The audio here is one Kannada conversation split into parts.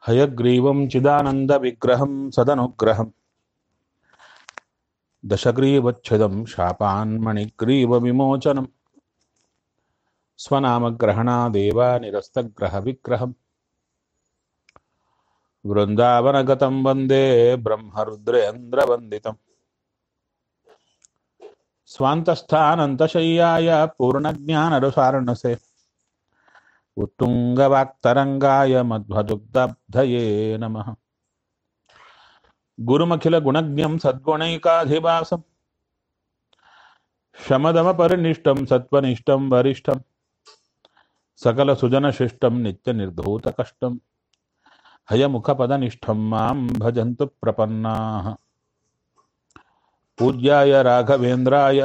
ಹಯಗ್ರೀವಂ ಚಿದಾನಂದವಿಗ್ರಹಂ ಸದನುಗ್ರಹಂ ದಶಗ್ರೀವಚ್ಛಿದಂ ಶಾಪಾನ್ಮಣಿಗ್ರೀವವಿಮೋಚನಂ ಸ್ವನಾಮಗ್ರಹಣಾದೇವ ನಿರಸ್ತಗ್ರಹವಿಗ್ರಹಂ ವೃಂದಾವನಗತಂ ವಂದೇ ಬ್ರಹ್ಮರುದ್ರೇಂದ್ರವಂದಿತಂ ಸ್ವಾಂತಸ್ಥಾನಂತಶಯ್ಯಾಯ ಪೂರ್ಣಜ್ಞಾನರಸಾರಣಸೆ ಉತ್ತುಂಗವಾಕ್ತರಂಗಾಯ ಮಧ್ವದುಗ್ಧಬ್ಧಯೇ ನಮಃ. ಗುರುಮಖಿಲ ಗುಣಜ್ಞಂ ಸದ್ಗುಣೈಕಾಧಿವಾಸಂ ಶಮದಮ ಪರಿನಿಷ್ಠಂ ಸತ್ವನಿಷ್ಠಂ ವರಿಷ್ಠಂ ಸಕಲ ಸುಜನ ಶಿಷ್ಟಂ ನಿತ್ಯ ನಿರ್ಧೂತ ಕಷ್ಟಂ ಹಯಮುಖ ಪದನಿಷ್ಠಂ ಮಾಂ ಭಜಂತು ಪ್ರಪನ್ನಾಃ. ಪೂಜ್ಯಾಯ ರಾಘವೇಂದ್ರಾಯ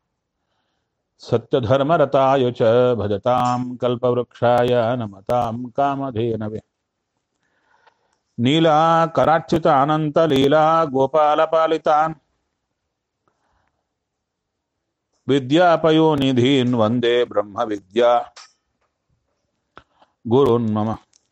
ಸತ್ಯಧರ್ಮರತಾಯ ಚ ಭಜತಾಂ ಕಲ್ಪವೃಕ್ಷಾಯ ನಮತಾಂ ಕಾಮಧೇನವೇ. ನೀಲಾಕರಾರ್ಚಿತ ಅನಂತ ಲೀಲಾ ಗೋಪಾಲಪಾಲಿತಾನ್ ವಿದ್ಯಾಪಯೋನಿಧೀನ್ ವಂದೇ ಬ್ರಹ್ಮ ವಿದ್ಯಾ ಗುರುನ್ ಮಮ.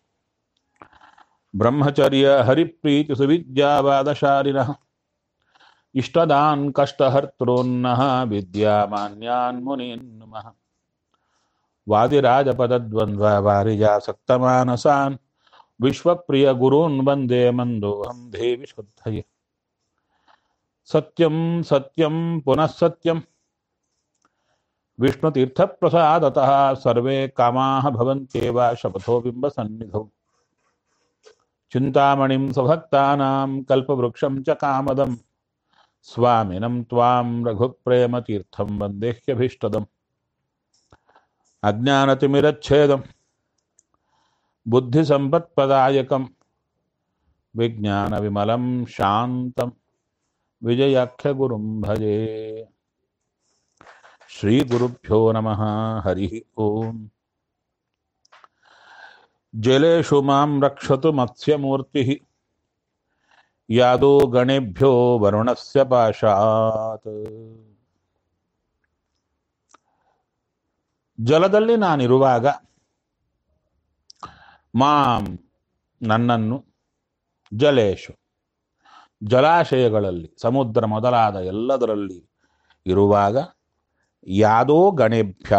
ಬ್ರಹ್ಮಚರ್ಯ ಹರಿಪ್ರೀತಿ ಸುವಿದ್ಯಾವಾದಶಾಲಿನಃ ಇಷ್ಟದಾನ್ ಕಷ್ಟಹರ್ತॄನ್ನಃ ವಿದ್ಯಾಮಾನ್ಯಾನ್ ಮುನೀನ್ ನಮಃ. ವಾದಿರಾಜಪದದ್ವಂದ್ವ ವಾರಿಜಾಸಕ್ತಮಾನಸಾನ್ ವಿಶ್ವಪ್ರಿಯ ಗುರೂನ್ ವಂದೇ ಮಂದೋಹಂ ದೇವಿ ಶುದ್ಧಯೇ. ಸತ್ಯಂ ಸತ್ಯಂ ಪುನಃ ಸತ್ಯಂ ವಿಷ್ಣುತೀರ್ಥಪ್ರಸಾದತಃ ಸರ್ವೇ ಕಾಮಾಃ ಭವಂತ್ಯೇವ ಶಪಥೋ ಬಿಂಬಸನ್ನಿಧೌ. ಚಿಂತಾಮಣಿಂ ಸ್ವಭಕ್ತಾನಾಂ ಕಲ್ಪವೃಕ್ಷಂ ಚ ಕಾಮದಂ ಸ್ವಾಮಿನಂ ತ್ವಾಂ ರಘುಪ್ರೇಮತೀರ್ಥಂ ವಂದೇಹ್ಯಭೀಷ್ಟದಂ. ಅಜ್ಞಾನತಿಮಿರಚ್ಛೇದಂ ಬುದ್ಧಿಸಂಪತ್ಪ್ರದಾಯಕಂ ವಿಜ್ಞಾನವಿಮಲಂ ಶಾಂತಂ ವಿಜಯಾಖ್ಯಗುರುಂ ಭಜೆ. ಶ್ರೀಗುರುಭ್ಯೋ ನಮಃ. ಹರಿ ಓಂ. ಜಲೇಷು ಮಾಂ ರಕ್ಷತು ಮತ್ಸ್ಯಮೂರ್ತಿಃ ಯಾದೋ ಗಣೇಭ್ಯೋ ವರುಣಸ್ಯ ಪಾಶಾತ್. ಜಲದಲ್ಲಿ ನಾನಿರುವಾಗ ಮಾಂ ನನ್ನನ್ನು, ಜಲೇಶು ಜಲಾಶಯಗಳಲ್ಲಿ ಸಮುದ್ರ ಮೊದಲಾದ ಎಲ್ಲದರಲ್ಲಿ ಇರುವಾಗ, ಯಾದೋ ಗಣೇಭ್ಯ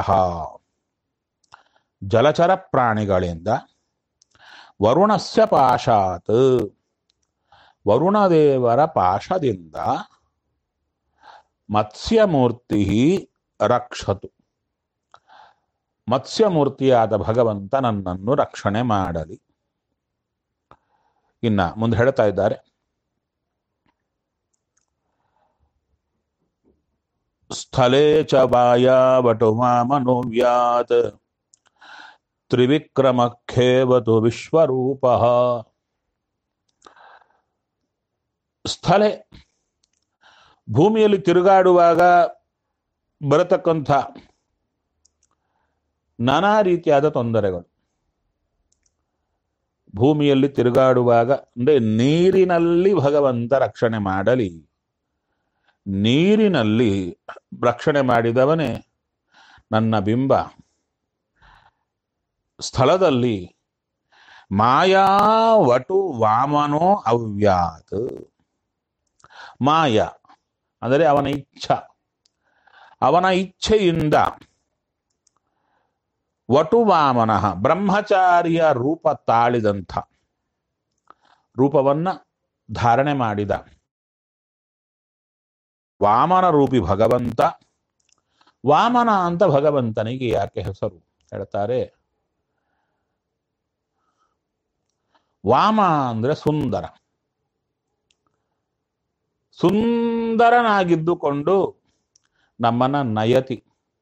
ಜಲಚರ ಪ್ರಾಣಿಗಳಿಂದ, ವರುಣಸ್ಯ ಪಾಶಾತ್ ವರುಣದೇವರ ಪಾಶದಿಂದ, ಮತ್ಸ್ಯಮೂರ್ತಿ ರಕ್ಷತು ಮತ್ಸ್ಯಮೂರ್ತಿಯಾದ ಭಗವಂತ ನನ್ನನ್ನು ರಕ್ಷಣೆ ಮಾಡಲಿ. ಇನ್ನ ಮುಂದೆ ಹೇಳ್ತಾ ಇದ್ದಾರೆ, ಸ್ಥಳೇ ಚ ವಾಯಾವಟು ಮಾಮನೋವ್ಯಾತ್ ತ್ರಿವಿಕ್ರಮಖೇವತು ವಿಶ್ವರೂಪಃ. ಸ್ಥಳೇ ಭೂಮಿಯಲ್ಲಿ ತಿರುಗಾಡುವಾಗ ಬರತಕ್ಕಂಥ ನಾನಾ ರೀತಿಯಾದ ತೊಂದರೆಗಳು. ಭೂಮಿಯಲ್ಲಿ ತಿರುಗಾಡುವಾಗ ಅಂದರೆ ನೀರಿನಲ್ಲಿ ಭಗವಂತ ರಕ್ಷಣೆ ಮಾಡಲಿ. ನೀರಿನಲ್ಲಿ ರಕ್ಷಣೆ ಮಾಡಿದವನೇ ನನ್ನ ಬಿಂಬ. ಸ್ಥಳದಲ್ಲಿ ಮಾಯಾವಟು ವಾಮನೋ ಅವ್ಯಾತ್. ಮಾಯ ಅಂದರೆ ಅವನ ಇಚ್ಛಾ, ಅವನ ಇಚ್ಛೆಯಿಂದ ವಟುವಾಮನಃ ಬ್ರಹ್ಮಚಾರಿಯ ರೂಪ ತಾಳಿದಂಥ, ರೂಪವನ್ನ ಧಾರಣೆ ಮಾಡಿದ ವಾಮನ ರೂಪಿ ಭಗವಂತ. ವಾಮನ ಅಂತ ಭಗವಂತನಿಗೆ ಯಾಕೆ ಹೆಸರು ಹೇಳ್ತಾರೆ? ವಾಮ ಅಂದ್ರೆ ಸುಂದರ, ಸುಂದರನಾಗಿದ್ದುಕೊಂಡು ನಮ್ಮನ್ನ ನಯತಿ,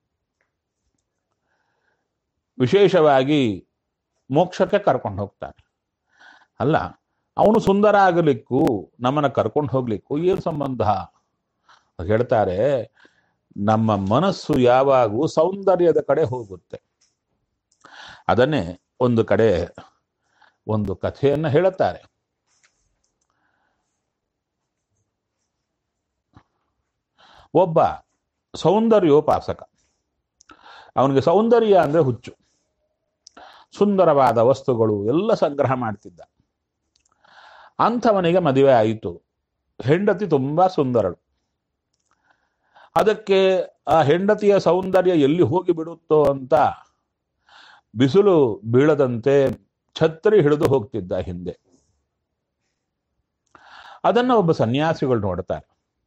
ವಿಶೇಷವಾಗಿ ಮೋಕ್ಷಕ್ಕೆ ಕರ್ಕೊಂಡು ಹೋಗ್ತಾನೆ. ಅಲ್ಲ, ಅವನು ಸುಂದರ ಆಗಲಿಕ್ಕೂ ನಮ್ಮನ್ನ ಕರ್ಕೊಂಡು ಹೋಗ್ಲಿಕ್ಕೂ ಏನು ಸಂಬಂಧ ಹೇಳ್ತಾರೆ? ನಮ್ಮ ಮನಸ್ಸು ಯಾವಾಗೂ ಸೌಂದರ್ಯದ ಕಡೆ ಹೋಗುತ್ತೆ. ಅದನ್ನೇ ಒಂದು ಕಡೆ ಒಂದು ಕಥೆಯನ್ನು ಹೇಳುತ್ತಾರೆ. ಒಬ್ಬ ಸೌಂದರ್ಯೋಪಾಸಕ, ಅವನಿಗೆ ಸೌಂದರ್ಯ ಅಂದ್ರೆ ಹುಚ್ಚು. ಸುಂದರವಾದ ವಸ್ತುಗಳು ಎಲ್ಲ ಸಂಗ್ರಹ ಮಾಡ್ತಿದ್ದ. ಅಂಥವನಿಗೆ ಮದುವೆ ಆಯಿತು. ಹೆಂಡತಿ ತುಂಬಾ ಸುಂದರಳು. ಅದಕ್ಕೆ ಆ ಹೆಂಡತಿಯ ಸೌಂದರ್ಯ ಎಲ್ಲಿ ಹೋಗಿ ಬಿಡುತ್ತೋ ಅಂತ ಬಿಸಿಲು ಬೀಳದಂತೆ ಛತ್ರಿ ಹಿಡಿದು ಹೋಗ್ತಿದ್ದ ಹಿಂದೆ. ಅದನ್ನ ಒಬ್ಬ ಸನ್ಯಾಸಿಗಳು ನೋಡ್ತಾರೆ.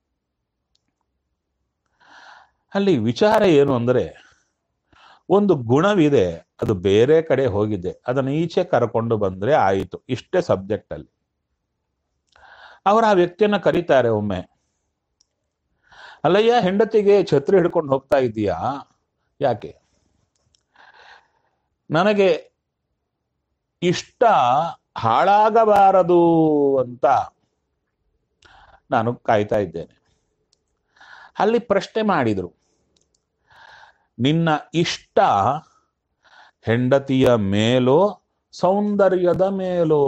ಅಲ್ಲಿ ವಿಚಾರ ಏನು ಅಂದರೆ, ಒಂದು ಗುಣವಿದೆ, ಅದು ಬೇರೆ ಕಡೆ ಹೋಗಿದೆ, ಅದನ್ನು ಈಚೆ ಕರ್ಕೊಂಡು ಬಂದ್ರೆ ಆಯಿತು. ಇಷ್ಟೇ ಸಬ್ಜೆಕ್ಟ್ ಅಲ್ಲಿ. ಅವರು ಆ ವ್ಯಕ್ತಿಯನ್ನ ಕರೀತಾರೆ ಒಮ್ಮೆ. ಅಲ್ಲಯ್ಯ, ಹೆಂಡತಿಗೆ ಛತ್ರಿ ಹಿಡ್ಕೊಂಡು ಹೋಗ್ತಾ ಇದೀಯಾ, ಯಾಕೆ? ನನಗೆ ಇಷ್ಟ ಹಾಳಾಗಬಾರದು ಅಂತ ನಾನು ಕಾಯ್ತಾ ಇದ್ದೇನೆ. ಅಲ್ಲಿ ಪ್ರಶ್ನೆ ಮಾಡಿದ್ರು, ನಿನ್ನ ಇಷ್ಟ ಹೆಂಡತಿಯ ಮೇಲೋ ಸೌಂದರ್ಯದ ಮೇಲೋ?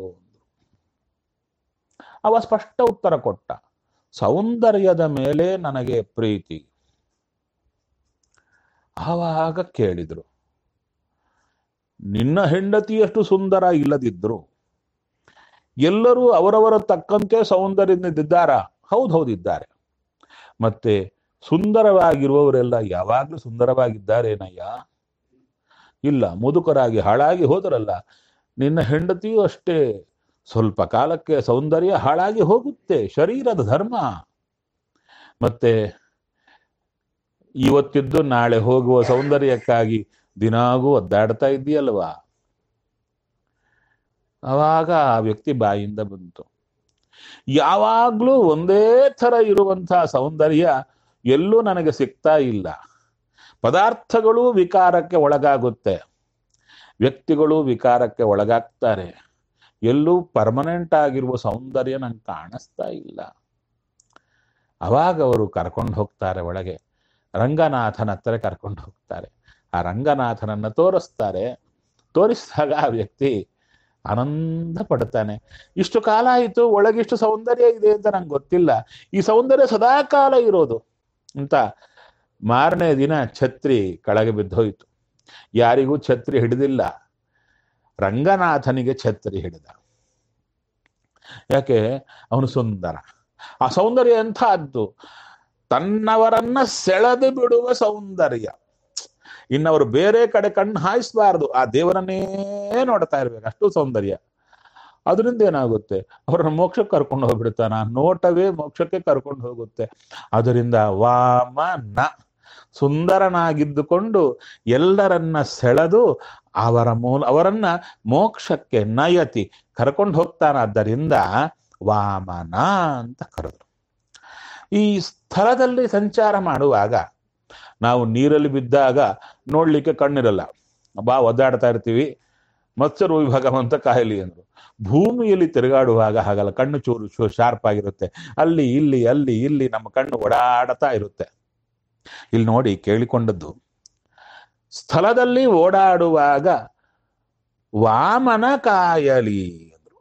ಅವ ಸ್ಪಷ್ಟ ಉತ್ತರ ಕೊಟ್ಟ, ಸೌಂದರ್ಯದ ಮೇಲೆ ನನಗೆ ಪ್ರೀತಿ. ಆವಾಗ ಕೇಳಿದ್ರು, ನಿನ್ನ ಹೆಂಡತಿಯಷ್ಟು ಸುಂದರ ಇಲ್ಲದಿದ್ರು ಎಲ್ಲರೂ ಅವರವರ ತಕ್ಕಂತೆ ಸೌಂದರ್ಯದಿಂದಿದ್ದಾರಾ? ಹೌದಿದ್ದಾರೆ. ಮತ್ತೆ ಸುಂದರವಾಗಿರುವವರೆಲ್ಲ ಯಾವಾಗ್ಲೂ ಸುಂದರವಾಗಿದ್ದಾರೇನಯ್ಯ? ಇಲ್ಲ, ಮುದುಕರಾಗಿ ಹಾಳಾಗಿ ಹೋದರಲ್ಲ. ನಿನ್ನ ಹೆಂಡತಿಯೂ ಅಷ್ಟೇ, ಸ್ವಲ್ಪ ಕಾಲಕ್ಕೆ ಸೌಂದರ್ಯ ಹಾಳಾಗಿ ಹೋಗುತ್ತೆ, ಶರೀರದ ಧರ್ಮ. ಮತ್ತೆ ಇವತ್ತಿದ್ದು ನಾಳೆ ಹೋಗುವ ಸೌಂದರ್ಯಕ್ಕಾಗಿ ದಿನಾಗೂ ಒದ್ದಾಡ್ತಾ ಇದ್ದೀಯಲ್ವಾ? ಅವಾಗ ಆ ವ್ಯಕ್ತಿ ಬಾಯಿಂದ ಬಂತು, ಯಾವಾಗ್ಲೂ ಒಂದೇ ಥರ ಇರುವಂತಹ ಸೌಂದರ್ಯ ಎಲ್ಲೂ ನನಗೆ ಸಿಗ್ತಾ ಇಲ್ಲ. ಪದಾರ್ಥಗಳು ವಿಕಾರಕ್ಕೆ ಒಳಗಾಗುತ್ತೆ, ವ್ಯಕ್ತಿಗಳು ವಿಕಾರಕ್ಕೆ ಒಳಗಾಗ್ತಾರೆ. ಎಲ್ಲೂ ಪರ್ಮನೆಂಟ್ ಆಗಿರುವ ಸೌಂದರ್ಯ ನಂಗೆ ಕಾಣಿಸ್ತಾ ಇಲ್ಲ. ಅವಾಗ ಅವರು ಕರ್ಕೊಂಡು ಹೋಗ್ತಾರೆ ಒಳಗೆ, ರಂಗನಾಥನ ಹತ್ರ ಕರ್ಕೊಂಡು ಹೋಗ್ತಾರೆ. ಆ ರಂಗನಾಥನನ್ನ ತೋರಿಸ್ತಾರೆ. ತೋರಿಸಿದಾಗ ಆ ವ್ಯಕ್ತಿ ಆನಂದ ಪಡ್ತಾನೆ. ಇಷ್ಟು ಕಾಲ ಆಯಿತು, ಒಳಗಿಷ್ಟು ಸೌಂದರ್ಯ ಇದೆ ಅಂತ ನಂಗೆ ಗೊತ್ತಿಲ್ಲ, ಈ ಸೌಂದರ್ಯ ಸದಾ ಕಾಲ ಇರೋದು ಅಂತ. ಮಾರನೇ ದಿನ ಛತ್ರಿ ಕೆಳಗೆ ಬಿದ್ದೋಯ್ತು. ಯಾರಿಗೂ ಛತ್ರಿ ಹಿಡಿದಿಲ್ಲ, ರಂಗನಾಥನಿಗೆ ಛತ್ರಿ ಹಿಡಿದ. ಯಾಕೆ? ಅವನು ಸುಂದರ. ಆ ಸೌಂದರ್ಯ ಎಂಥದ್ದು? ತನ್ನವರನ್ನ ಸೆಳೆದು ಬಿಡುವ ಸೌಂದರ್ಯ. ಇನ್ನವರು ಬೇರೆ ಕಡೆ ಕಣ್ಣು ಹಾಯಿಸಬಾರ್ದು, ಆ ದೇವರನ್ನೇ ನೋಡ್ತಾ ಇರ್ಬೇಕು, ಅಷ್ಟು ಸೌಂದರ್ಯ. ಅದರಿಂದ ಏನಾಗುತ್ತೆ? ಅವರನ್ನ ಮೋಕ್ಷಕ್ಕೆ ಕರ್ಕೊಂಡು ಹೋಗ್ಬಿಡ್ತಾನ. ನೋಟವೇ ಮೋಕ್ಷಕ್ಕೆ ಕರ್ಕೊಂಡು ಹೋಗುತ್ತೆ. ಅದರಿಂದ ವಾಮನ ಸುಂದರನಾಗಿದ್ದುಕೊಂಡು ಎಲ್ಲರನ್ನ ಸೆಳೆದು ಅವರನ್ನ ಮೋಕ್ಷಕ್ಕೆ ನಯತಿ ಕರ್ಕೊಂಡು ಹೋಗ್ತಾನಾದ್ದರಿಂದ ವಾಮನ ಅಂತ ಕರೆದ್ರು. ಈ ಸ್ಥಳದಲ್ಲಿ ಸಂಚಾರ ಮಾಡುವಾಗ ನಾವು ನೀರಲ್ಲಿ ಬಿದ್ದಾಗ ನೋಡ್ಲಿಕ್ಕೆ ಕಣ್ಣಿರಲ್ಲ, ಒದ್ದಾಡ್ತಾ ಇರ್ತೀವಿ, ಮತ್ಸರು ಭಗವಂತ ಕಾಯಲಿ ಅಂದ್ರು. ಭೂಮಿಯಲ್ಲಿ ತಿರುಗಾಡುವಾಗ ಹಾಗಲ್ಲ, ಕಣ್ಣು ಚೂರು ಶಾರ್ಪ್ ಆಗಿರುತ್ತೆ. ಅಲ್ಲಿ ಇಲ್ಲಿ ನಮ್ಮ ಕಣ್ಣು ಓಡಾಡ್ತಾ ಇರುತ್ತೆ. ಇಲ್ಲಿ ನೋಡಿ, ಕೇಳಿಕೊಂಡದ್ದು, ಸ್ಥಳದಲ್ಲಿ ಓಡಾಡುವಾಗ ವಾಮನ ಕಾಯಲಿ ಅಂದ್ರು.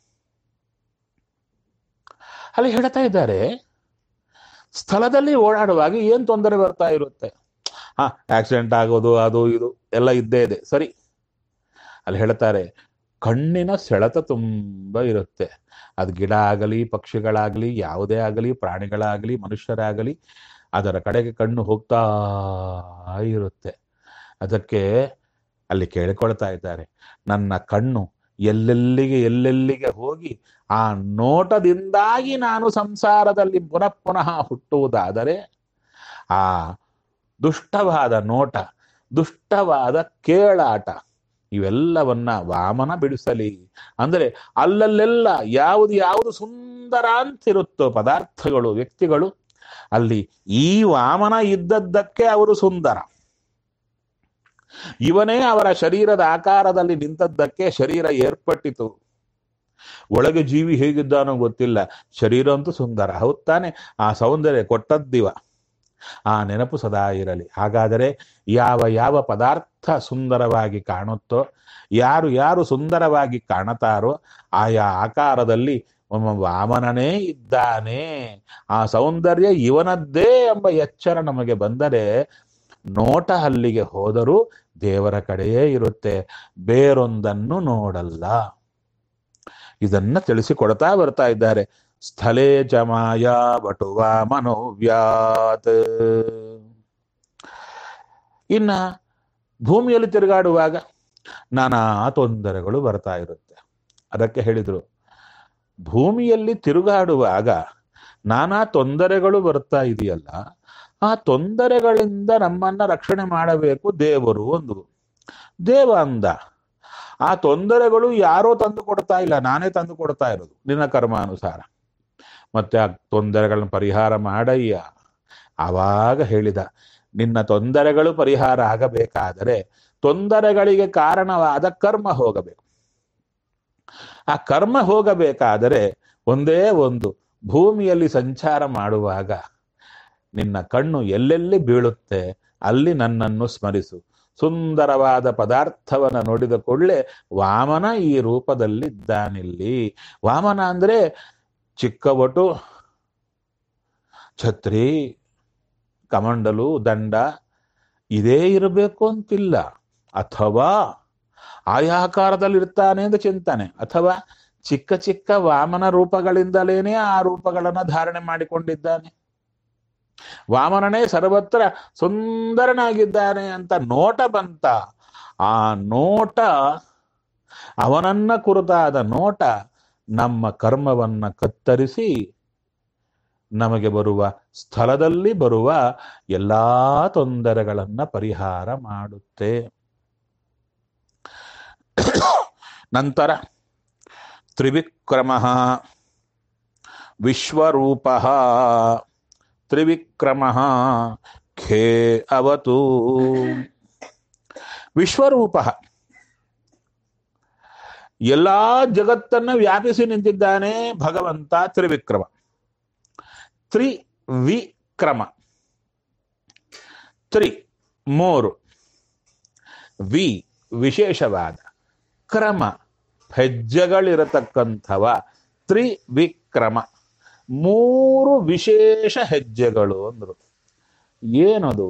ಅಲ್ಲಿ ಹೇಳ್ತಾ ಇದ್ದಾರೆ, ಸ್ಥಳದಲ್ಲಿ ಓಡಾಡುವಾಗ ಏನ್ ತೊಂದರೆ ಬರ್ತಾ ಇರುತ್ತೆ? ಆಕ್ಸಿಡೆಂಟ್ ಆಗೋದು, ಅದು ಇದು ಎಲ್ಲ ಇದ್ದೇ ಇದೆ, ಸರಿ. ಅಲ್ಲಿ ಹೇಳ್ತಾರೆ, ಕಣ್ಣಿನ ಸೆಳೆತ ತುಂಬ ಇರುತ್ತೆ. ಅದು ಗಿಡ ಆಗಲಿ, ಪಕ್ಷಿಗಳಾಗಲಿ, ಯಾವುದೇ ಆಗಲಿ, ಪ್ರಾಣಿಗಳಾಗಲಿ, ಮನುಷ್ಯರಾಗಲಿ, ಅದರ ಕಡೆಗೆ ಕಣ್ಣು ಹೋಗ್ತಾ ಇರುತ್ತೆ. ಅದಕ್ಕೆ ಅಲ್ಲಿ ಕೇಳಿಕೊಳ್ತಾ ಇದ್ದಾರೆ, ನನ್ನ ಕಣ್ಣು ಎಲ್ಲೆಲ್ಲಿಗೆ ಹೋಗಿ ಆ ನೋಟದಿಂದಾಗಿ ನಾನು ಸಂಸಾರದಲ್ಲಿ ಪುನಃ ಹುಟ್ಟುವುದಾದರೆ ಆ ದುಷ್ಟವಾದ ನೋಟ, ದುಷ್ಟವಾದ ಕೇಳಾಟ ಇವೆಲ್ಲವನ್ನ ವಾಮನ ಬಿಡಿಸಲಿ. ಅಂದರೆ ಅಲ್ಲಲ್ಲೆಲ್ಲ ಯಾವುದು ಸುಂದರ ಅಂತಿರುತ್ತೋ ಪದಾರ್ಥಗಳು, ವ್ಯಕ್ತಿಗಳು, ಅಲ್ಲಿ ಈ ವಾಮನ ಇದ್ದದ್ದಕ್ಕೆ ಅವರು ಸುಂದರ. ಇವನೇ ಅವರ ಶರೀರದ ಆಕಾರದಲ್ಲಿ ನಿಂತದ್ದಕ್ಕೆ ಶರೀರ ಏರ್ಪಟ್ಟಿತು. ಒಳಗೆ ಜೀವಿ ಹೇಗಿದ್ದಾನೋ ಗೊತ್ತಿಲ್ಲ, ಶರೀರ ಅಂತೂ ಸುಂದರ, ಹೌದ್ ತಾನೆ? ಆ ಸೌಂದರ್ಯ ಕೊಟ್ಟದ್ದಿವ. ಆ ನೆನಪು ಸದಾ ಇರಲಿ. ಹಾಗಾದರೆ ಯಾವ ಪದಾರ್ಥ ಸುಂದರವಾಗಿ ಕಾಣುತ್ತೋ, ಯಾರು ಸುಂದರವಾಗಿ ಕಾಣತಾರೋ ಆಯಾ ಆಕಾರದಲ್ಲಿ ವಾಮನನೇ ಇದ್ದಾನೆ, ಆ ಸೌಂದರ್ಯ ಇವನದ್ದೇ ಎಂಬ ಎಚ್ಚರ ನಮಗೆ ಬಂದರೆ ನೋಟ ಅಲ್ಲಿಗೆ ಹೋದರೂ ದೇವರ ಕಡೆಯೇ ಇರುತ್ತೆ, ಬೇರೊಂದನ್ನು ನೋಡಲ್ಲ. ಇದನ್ನ ತಿಳಿಸಿಕೊಡ್ತಾ ಬರ್ತಾ ಇದ್ದಾರೆ. ಸ್ಥಳೇ ಚ ಮಾಯಾ ವಟುವ ಮನೋವ್ಯಾತ್. ಇನ್ನ ಭೂಮಿಯಲ್ಲಿ ತಿರುಗಾಡುವಾಗ ನಾನಾ ತೊಂದರೆಗಳು ಬರ್ತಾ ಇರುತ್ತೆ. ಅದಕ್ಕೆ ಹೇಳಿದ್ರು, ಭೂಮಿಯಲ್ಲಿ ತಿರುಗಾಡುವಾಗ ನಾನಾ ತೊಂದರೆಗಳು ಬರ್ತಾ ಇದೆಯಲ್ಲ, ಆ ತೊಂದರೆಗಳಿಂದ ನಮ್ಮನ್ನ ರಕ್ಷಣೆ ಮಾಡಬೇಕು ದೇವರು ಒಂದು. ದೇವ ಅಂದ, ಆ ತೊಂದರೆಗಳು ಯಾರೋ ತಂದು ಕೊಡ್ತಾ ಇಲ್ಲ, ನಾನೇ ತಂದು ಕೊಡ್ತಾ ಇರೋದು ನಿನ್ನ ಕರ್ಮಾನುಸಾರ. ಮತ್ತೆ ಆ ತೊಂದರೆಗಳನ್ನ ಪರಿಹಾರ ಮಾಡಯ್ಯ. ಆವಾಗ ಹೇಳಿದ, ನಿನ್ನ ತೊಂದರೆಗಳು ಪರಿಹಾರ ಆಗಬೇಕಾದರೆ ತೊಂದರೆಗಳಿಗೆ ಕಾರಣವಾದ ಕರ್ಮ ಹೋಗಬೇಕು. ಆ ಕರ್ಮ ಹೋಗಬೇಕಾದರೆ ಒಂದೇ ಒಂದು, ಭೂಮಿಯಲ್ಲಿ ಸಂಚಾರ ಮಾಡುವಾಗ ನಿನ್ನ ಕಣ್ಣು ಎಲ್ಲೆಲ್ಲಿ ಬೀಳುತ್ತೆ ಅಲ್ಲಿ ನನ್ನನ್ನು ಸ್ಮರಿಸು. ಸುಂದರವಾದ ಪದಾರ್ಥವನ್ನು ನೋಡಿದ ಕೂಡಲೇ ವಾಮನ ಈ ರೂಪದಲ್ಲಿದ್ದಾನಿಲ್ಲಿ. ವಾಮನ ಅಂದ್ರೆ ಚಿಕ್ಕ ಒಟು, ಛತ್ರಿ, ಕಮಂಡಲು, ದಂಡ ಇದೇ ಇರಬೇಕು ಅಂತಿಲ್ಲ. ಅಥವಾ ಆಯಾಕಾರದಲ್ಲಿ ಇರ್ತಾನೆ ಅಂತ ಚಿಂತನೆ, ಅಥವಾ ಚಿಕ್ಕ ಚಿಕ್ಕ ವಾಮನ ರೂಪಗಳಿಂದಲೇನೆ ಆ ರೂಪಗಳನ್ನ ಧಾರಣೆ ಮಾಡಿಕೊಂಡಿದ್ದಾನೆ. ವಾಮನನೇ ಸರ್ವತ್ರ ಸುಂದರನಾಗಿದ್ದಾನೆ ಅಂತ ನೋಟ ಬಂತ. ಆ ನೋಟ, ಅವನನ್ನ ಕುರಿತಾದ ನೋಟ ನಮ್ಮ ಕರ್ಮವನ್ನ ಕತ್ತರಿಸಿ ನಮಗೆ ಬರುವ ಸ್ಥಳದಲ್ಲಿ ಬರುವ ಎಲ್ಲಾ ತೊಂದರೆಗಳನ್ನ ಪರಿಹಾರ ಮಾಡುತ್ತೆ. ನಂತರ ತ್ರಿವಿಕ್ರಮ ವಿಶ್ವರೂಪ ತ್ರಿವಿಕ್ರಮ ಖೇ ಅವತು. ವಿಶ್ವರೂಪ ಎಲ್ಲಾ ಜಗತ್ತನ್ನ ವ್ಯಾಪಿಸಿ ನಿಂತಿದ್ದಾನೆ ಭಗವಂತ ತ್ರಿವಿಕ್ರಮ. ತ್ರಿವಿಕ್ರಮ, ತ್ರಿ ಮೂರು, ವಿ ವಿಶೇಷವಾದ, ಕ್ರಮ ಹೆಜ್ಜೆಗಳಿರತಕ್ಕಂಥವ. ತ್ರಿವಿಕ್ರಮ ಮೂರು ವಿಶೇಷ ಹೆಜ್ಜೆಗಳು ಅಂದ್ರು. ಏನದು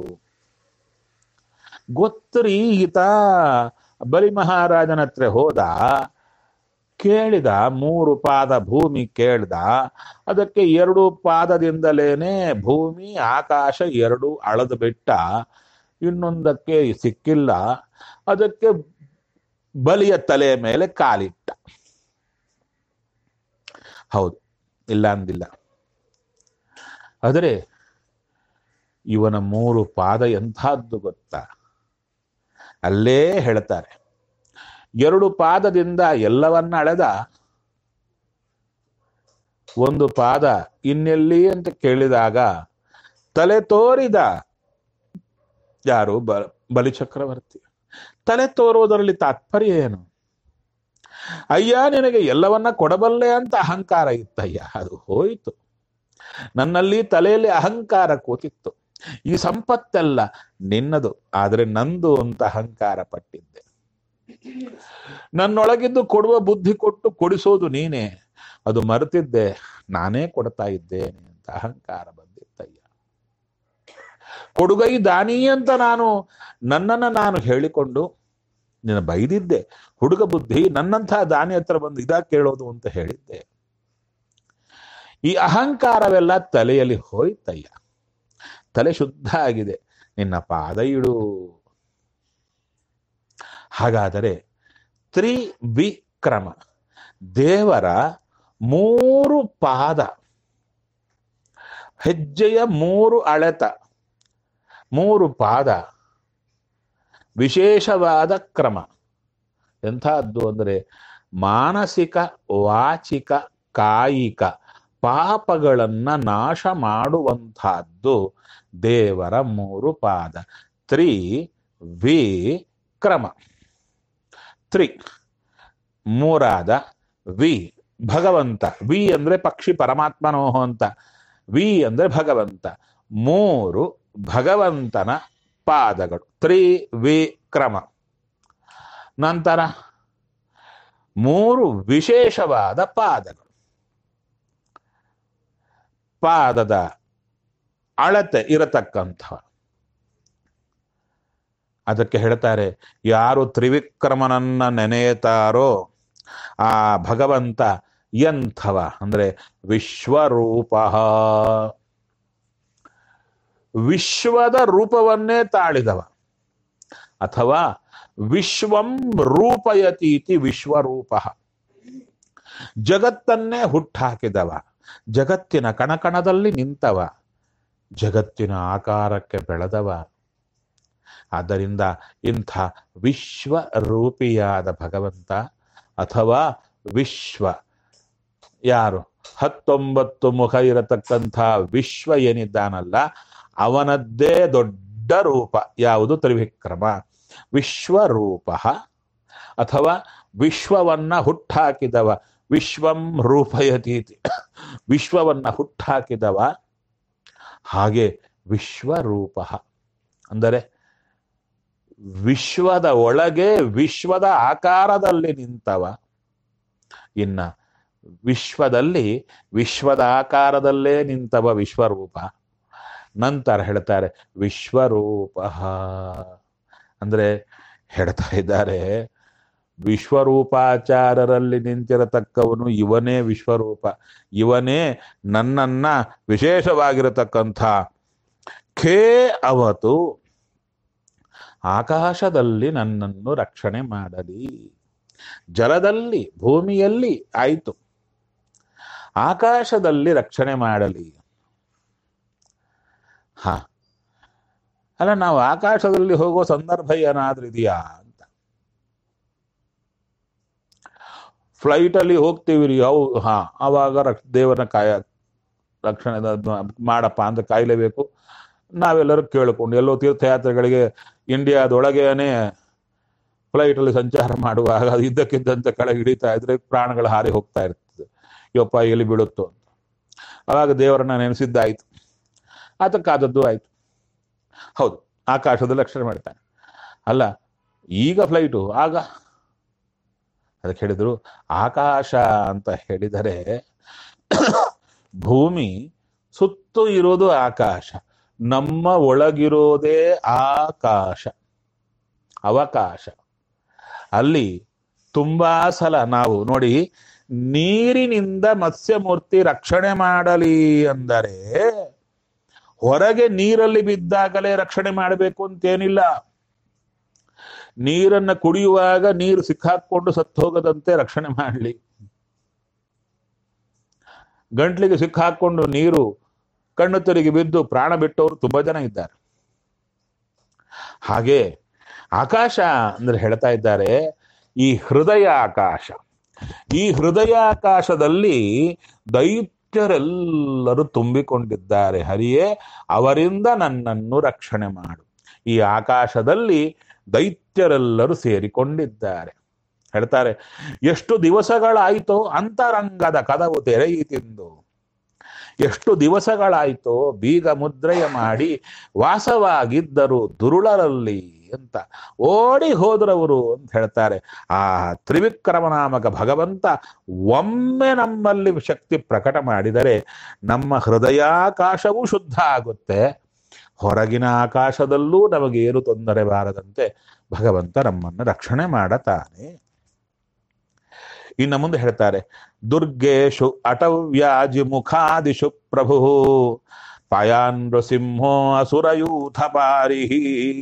ಗೊತ್ತರಿ? ಈತ ಬಲಿ ಮಹಾರಾಜನ ಹತ್ರ ಹೋದ, ಕೇಳಿದ, 3 ಪಾದ ಭೂಮಿ ಕೇಳ್ದ. ಅದಕ್ಕೆ 2 ಪಾದದಿಂದಲೇನೆ ಭೂಮಿ ಆಕಾಶ 2 ಅಳದು ಬಿಟ್ಟ. ಇನ್ನೊಂದಕ್ಕೆ ಸಿಕ್ಕಿಲ್ಲ. ಅದಕ್ಕೆ ಬಲಿಯ ತಲೆಯ ಮೇಲೆ ಕಾಲಿಟ್ಟ. ಹೌದು, ಇಲ್ಲ ಅಂದಿಲ್ಲ. ಆದರೆ ಇವನ 3 ಪಾದ ಎಂಥದ್ದು ಗೊತ್ತಾ? ಅಲ್ಲೇ ಹೇಳ್ತಾರೆ, 2 ಪಾದದಿಂದ ಎಲ್ಲವನ್ನ ಅಳೆದ, 1 ಪಾದ ಇನ್ನೆಲ್ಲಿ ಅಂತ ಕೇಳಿದಾಗ ತಲೆ ತೋರಿದ. ಯಾರು? ಬಲಿಚಕ್ರವರ್ತಿ. ತಲೆ ತೋರುವುದರಲ್ಲಿ ತಾತ್ಪರ್ಯ ಏನು? ಅಯ್ಯ, ನಿನಗೆ ಎಲ್ಲವನ್ನ ಕೊಡಬಲ್ಲೆ ಅಂತ ಅಹಂಕಾರ ಇತ್ತಯ್ಯ, ಅದು ಹೋಯಿತು. ನನ್ನಲ್ಲಿ ತಲೆಯಲ್ಲಿ ಅಹಂಕಾರ ಕೂತಿತ್ತು. ಈ ಸಂಪತ್ತೆಲ್ಲ ನಿನ್ನದು, ಆದರೆ ನಂದು ಅಂತ ಅಹಂಕಾರ ಪಟ್ಟಿದ್ದೆ. ನನ್ನೊಳಗಿದ್ದು ಕೊಡುವ ಬುದ್ಧಿ ಕೊಟ್ಟು ಕೊಡಿಸೋದು ನೀನೇ, ಅದು ಮರೆತಿದ್ದೆ. ನಾನೇ ಕೊಡ್ತಾ ಇದ್ದೇನೆ ಅಂತ ಅಹಂಕಾರ ಬಂದಿತ್ತಯ್ಯ. ಕೊಡುಗೈ ದಾನಿ ಅಂತ ನನ್ನನ್ನು ನಾನು ಹೇಳಿಕೊಂಡು ನಿನ್ನ ಬೈದಿದ್ದೆ. ಹುಡುಗ ಬುದ್ಧಿ, ನನ್ನಂಥ ದಾನಿ ಹತ್ರ ಬಂದು ಇದಾ ಕೇಳೋದು ಅಂತ ಹೇಳಿದ್ದೆ. ಈ ಅಹಂಕಾರವೆಲ್ಲ ತಲೆಯಲ್ಲಿ ಹೋಯ್ತಯ್ಯ. ತಲೆ ಶುದ್ಧ ಆಗಿದೆ, ನಿನ್ನ ಪಾದ ಇಡು. ಹಾಗಾದರೆ ತ್ರಿವಿಕ್ರಮ ದೇವರ 3 ಪಾದ, ಹೆಜ್ಜೆಯ 3 ಅಳೆತ, 3 ಪಾದ ವಿಶೇಷವಾದ ಕ್ರಮ. ಎಂಥದ್ದು ಅಂದರೆ ಮಾನಸಿಕ, ವಾಚಿಕ, ಕಾಯಿಕ ಪಾಪಗಳನ್ನ ನಾಶ ಮಾಡುವಂತಹದ್ದು ದೇವರ 3 ಪಾದ. ತ್ರಿವಿಕ್ರಮ. ತ್ರಿ ಮೂರಾದ, ವಿ ಭಗವಂತ. ವಿ ಅಂದ್ರೆ ಪಕ್ಷಿ ಪರಮಾತ್ಮನೋಹ ಅಂತ, ವಿ ಅಂದ್ರೆ ಭಗವಂತ. 3 ಭಗವಂತನ ಪಾದಗಳು, ತ್ರಿವಿಕ್ರಮ. ನಂತರ 3 ವಿಶೇಷವಾದ ಪಾದಗಳು. ಪಾದದ ಅಳತೆ ಇರತಕ್ಕಂಥ. ಅದಕ್ಕೆ ಹೇಳ್ತಾರೆ, ಯಾರು ತ್ರಿವಿಕ್ರಮನನ್ನ ನೆನೆಯುತ್ತಾರೋ ಆ ಭಗವಂತ ಎಂಥವ ಅಂದ್ರೆ ವಿಶ್ವರೂಪ, ವಿಶ್ವದ ರೂಪವನ್ನೇ ತಾಳಿದವ, ಅಥವಾ ವಿಶ್ವಂ ರೂಪಯತೀತಿ ವಿಶ್ವರೂಪ, ಜಗತ್ತನ್ನೇ ಹುಟ್ಟಾಕಿದವ, ಜಗತ್ತಿನ ಕಣಕಣದಲ್ಲಿ ನಿಂತವ, ಜಗತ್ತಿನ ಆಕಾರಕ್ಕೆ ಬೆಳೆದವ. ಆದ್ದರಿಂದ ಇಂಥ ವಿಶ್ವರೂಪಿಯಾದ ಭಗವಂತ ಅಥವಾ ವಿಶ್ವ ಯಾರು 19 ಮುಖ ಇರತಕ್ಕಂಥ ವಿಶ್ವ ಏನಿದ್ದಾನಲ್ಲ ಅವನದ್ದೇ ದೊಡ್ಡ ರೂಪ ಯಾವುದು? ತ್ರಿವಿಕ್ರಮ. ವಿಶ್ವರೂಪ ಅಥವಾ ವಿಶ್ವವನ್ನ ಹುಟ್ಟಾಕಿದವ, ವಿಶ್ವಂ ರೂಪಯತೀತಿ, ವಿಶ್ವವನ್ನ ಹುಟ್ಟಾಕಿದವ. ಹಾಗೆ ವಿಶ್ವರೂಪ ಅಂದರೆ ವಿಶ್ವದ ಒಳಗೆ ವಿಶ್ವದ ಆಕಾರದಲ್ಲಿ ನಿಂತವ. ಇನ್ನ ವಿಶ್ವದಲ್ಲಿ ವಿಶ್ವದ ಆಕಾರದಲ್ಲೇ ನಿಂತವ ವಿಶ್ವರೂಪ. ನಂತರ ಹೇಳ್ತಾರೆ ವಿಶ್ವರೂಪ ಅಂದ್ರೆ ಹೇಳ್ತಾ ಇದ್ದಾರೆ ವಿಶ್ವರೂಪಾಚಾರರಲ್ಲಿ ನಿಂತಿರತಕ್ಕವನು ಇವನೇ ವಿಶ್ವರೂಪ, ಇವನೇ ನನ್ನನ್ನ ವಿಶೇಷವಾಗಿರತಕ್ಕಂಥ ಖೇ ಅವತು ಆಕಾಶದಲ್ಲಿ ನನ್ನನ್ನು ರಕ್ಷಣೆ ಮಾಡಲಿ. ಜಲದಲ್ಲಿ ಭೂಮಿಯಲ್ಲಿ ಆಯಿತು, ಆಕಾಶದಲ್ಲಿ ರಕ್ಷಣೆ ಮಾಡಲಿ. ಅಲ್ಲ, ನಾವು ಆಕಾಶದಲ್ಲಿ ಹೋಗೋ ಸಂದರ್ಭ ಏನಾದ್ರೂ ಇದೆಯಾ ಅಂತ. ಫ್ಲೈಟಲ್ಲಿ ಹೋಗ್ತೀವಿ ರೀ, ಅವಾಗ ದೇವರನ್ನ ರಕ್ಷಣೆ ಮಾಡಪ್ಪ ಅಂತ ಕಾಯಲೇಬೇಕು. ನಾವೆಲ್ಲರೂ ಕೇಳಿಕೊಂಡು ಎಲ್ಲೋ ತೀರ್ಥಯಾತ್ರೆಗಳಿಗೆ ಇಂಡಿಯಾದೊಳಗೇನೆ ಫ್ಲೈಟಲ್ಲಿ ಸಂಚಾರ ಮಾಡುವಾಗ ಅದು ಇದ್ದಕ್ಕಿದ್ದಂತೆ ಕೆಳಗೆ ಹಿಡಿತಾ ಇದ್ರೆ ಪ್ರಾಣಗಳು ಹಾರಿ ಹೋಗ್ತಾ ಇರ್ತದೆ, ಯಪ್ಪ ಎಲ್ಲಿ ಬೀಳುತ್ತೋ ಅಂತ. ಆವಾಗ ದೇವರನ್ನ ನೆನೆಸಿದ್ದಾಯ್ತು, ಅದಕ್ಕಾದದ್ದು ಆಯ್ತು. ಹೌದು, ಆಕಾಶದಲ್ಲಿ ರಕ್ಷಣೆ ಮಾಡ್ತಾನೆ. ಅಲ್ಲ, ಈಗ ಫ್ಲೈಟು, ಆಗ ಅದಕ್ಕೆ ಹೇಳಿದ್ರು ಆಕಾಶ ಅಂತ ಹೇಳಿದರೆ ಭೂಮಿ ಸುತ್ತು ಇರೋದು ಆಕಾಶ, ನಮ್ಮ ಒಳಗಿರೋದೇ ಆಕಾಶ, ಅವಕಾಶ. ಅಲ್ಲಿ ತುಂಬಾ ಸಲ ನಾವು ನೋಡಿ, ನೀರಿನಿಂದ ಮತ್ಸ್ಯಮೂರ್ತಿ ರಕ್ಷಣೆ ಮಾಡಲಿ ಅಂದರೆ ಹೊರಗೆ ನೀರಲ್ಲಿ ಬಿದ್ದಾಗಲೇ ರಕ್ಷಣೆ ಮಾಡಬೇಕು ಅಂತೇನಿಲ್ಲ. ನೀರನ್ನ ಕುಡಿಯುವಾಗ ನೀರು ಸಿಕ್ಕಾಕೊಂಡು ಸತ್ತು ಹೋಗದಂತೆ ರಕ್ಷಣೆ ಮಾಡಲಿ. ಗಂಟ್ಲಿಗೆ ಸಿಕ್ಕಾಕೊಂಡು ನೀರು ಕಣ್ಣು ತೆರಿಗೆ ಬಿದ್ದು ಪ್ರಾಣ ಬಿಟ್ಟವರು ತುಂಬಾ ಜನ ಇದ್ದಾರೆ. ಹಾಗೆ ಆಕಾಶ ಅಂದ್ರೆ ಹೇಳ್ತಾ ಇದ್ದಾರೆ ಈ ಹೃದಯ ಆಕಾಶ. ಈ ಹೃದಯಾಕಾಶದಲ್ಲಿ ದೈತ್ಯರೆಲ್ಲರೂ ತುಂಬಿಕೊಂಡಿದ್ದಾರೆ. ಹರಿಯೇ, ಅವರಿಂದ ನನ್ನನ್ನು ರಕ್ಷಣೆ ಮಾಡು. ಈ ಆಕಾಶದಲ್ಲಿ ದೈತ್ಯರೆಲ್ಲರೂ ಸೇರಿಕೊಂಡಿದ್ದಾರೆ. ಹೇಳ್ತಾರೆ, ಎಷ್ಟು ದಿವಸಗಳಾಯಿತೋ ಅಂತರಂಗದ ಕದವು ತೆರೆಯಿತೆಂದು, ಎಷ್ಟು ದಿವಸಗಳಾಯಿತೋ ಬೀಗ ಮುದ್ರೆಯ ಮಾಡಿ ವಾಸವಾಗಿದ್ದರು ದುರುಳರಲ್ಲಿ ಅಂತ ಓಡಿ ಹೋದ್ರವರು ಅಂತ ಹೇಳ್ತಾರೆ. ಆ ತ್ರಿವಿಕ್ರಮನಾಮಕ ಭಗವಂತ ಒಮ್ಮೆ ನಮ್ಮಲ್ಲಿ ಶಕ್ತಿ ಪ್ರಕಟ ಮಾಡಿದರೆ ನಮ್ಮ ಹೃದಯಾಕಾಶವೂ ಶುದ್ಧ ಆಗುತ್ತೆ, ಹೊರಗಿನ ಆಕಾಶದಲ್ಲೂ ನಮಗೆ ಏನು ತೊಂದರೆ ಬಾರದಂತೆ ಭಗವಂತ ನಮ್ಮನ್ನು ರಕ್ಷಣೆ ಮಾಡತಾನೆ. ಇನ್ನು ಮುಂದೆ ಹೇಳ್ತಾರೆ, ದುರ್ಗೇಶು ಅಟವ್ಯಾಜಿ ಮುಖಾದಿಶು ಪ್ರಭು ಪಾಯಾನ್ ನೃಸಿಂಹೋ ಅಸುರಯೂಥ ಪಾರಿಹಿ.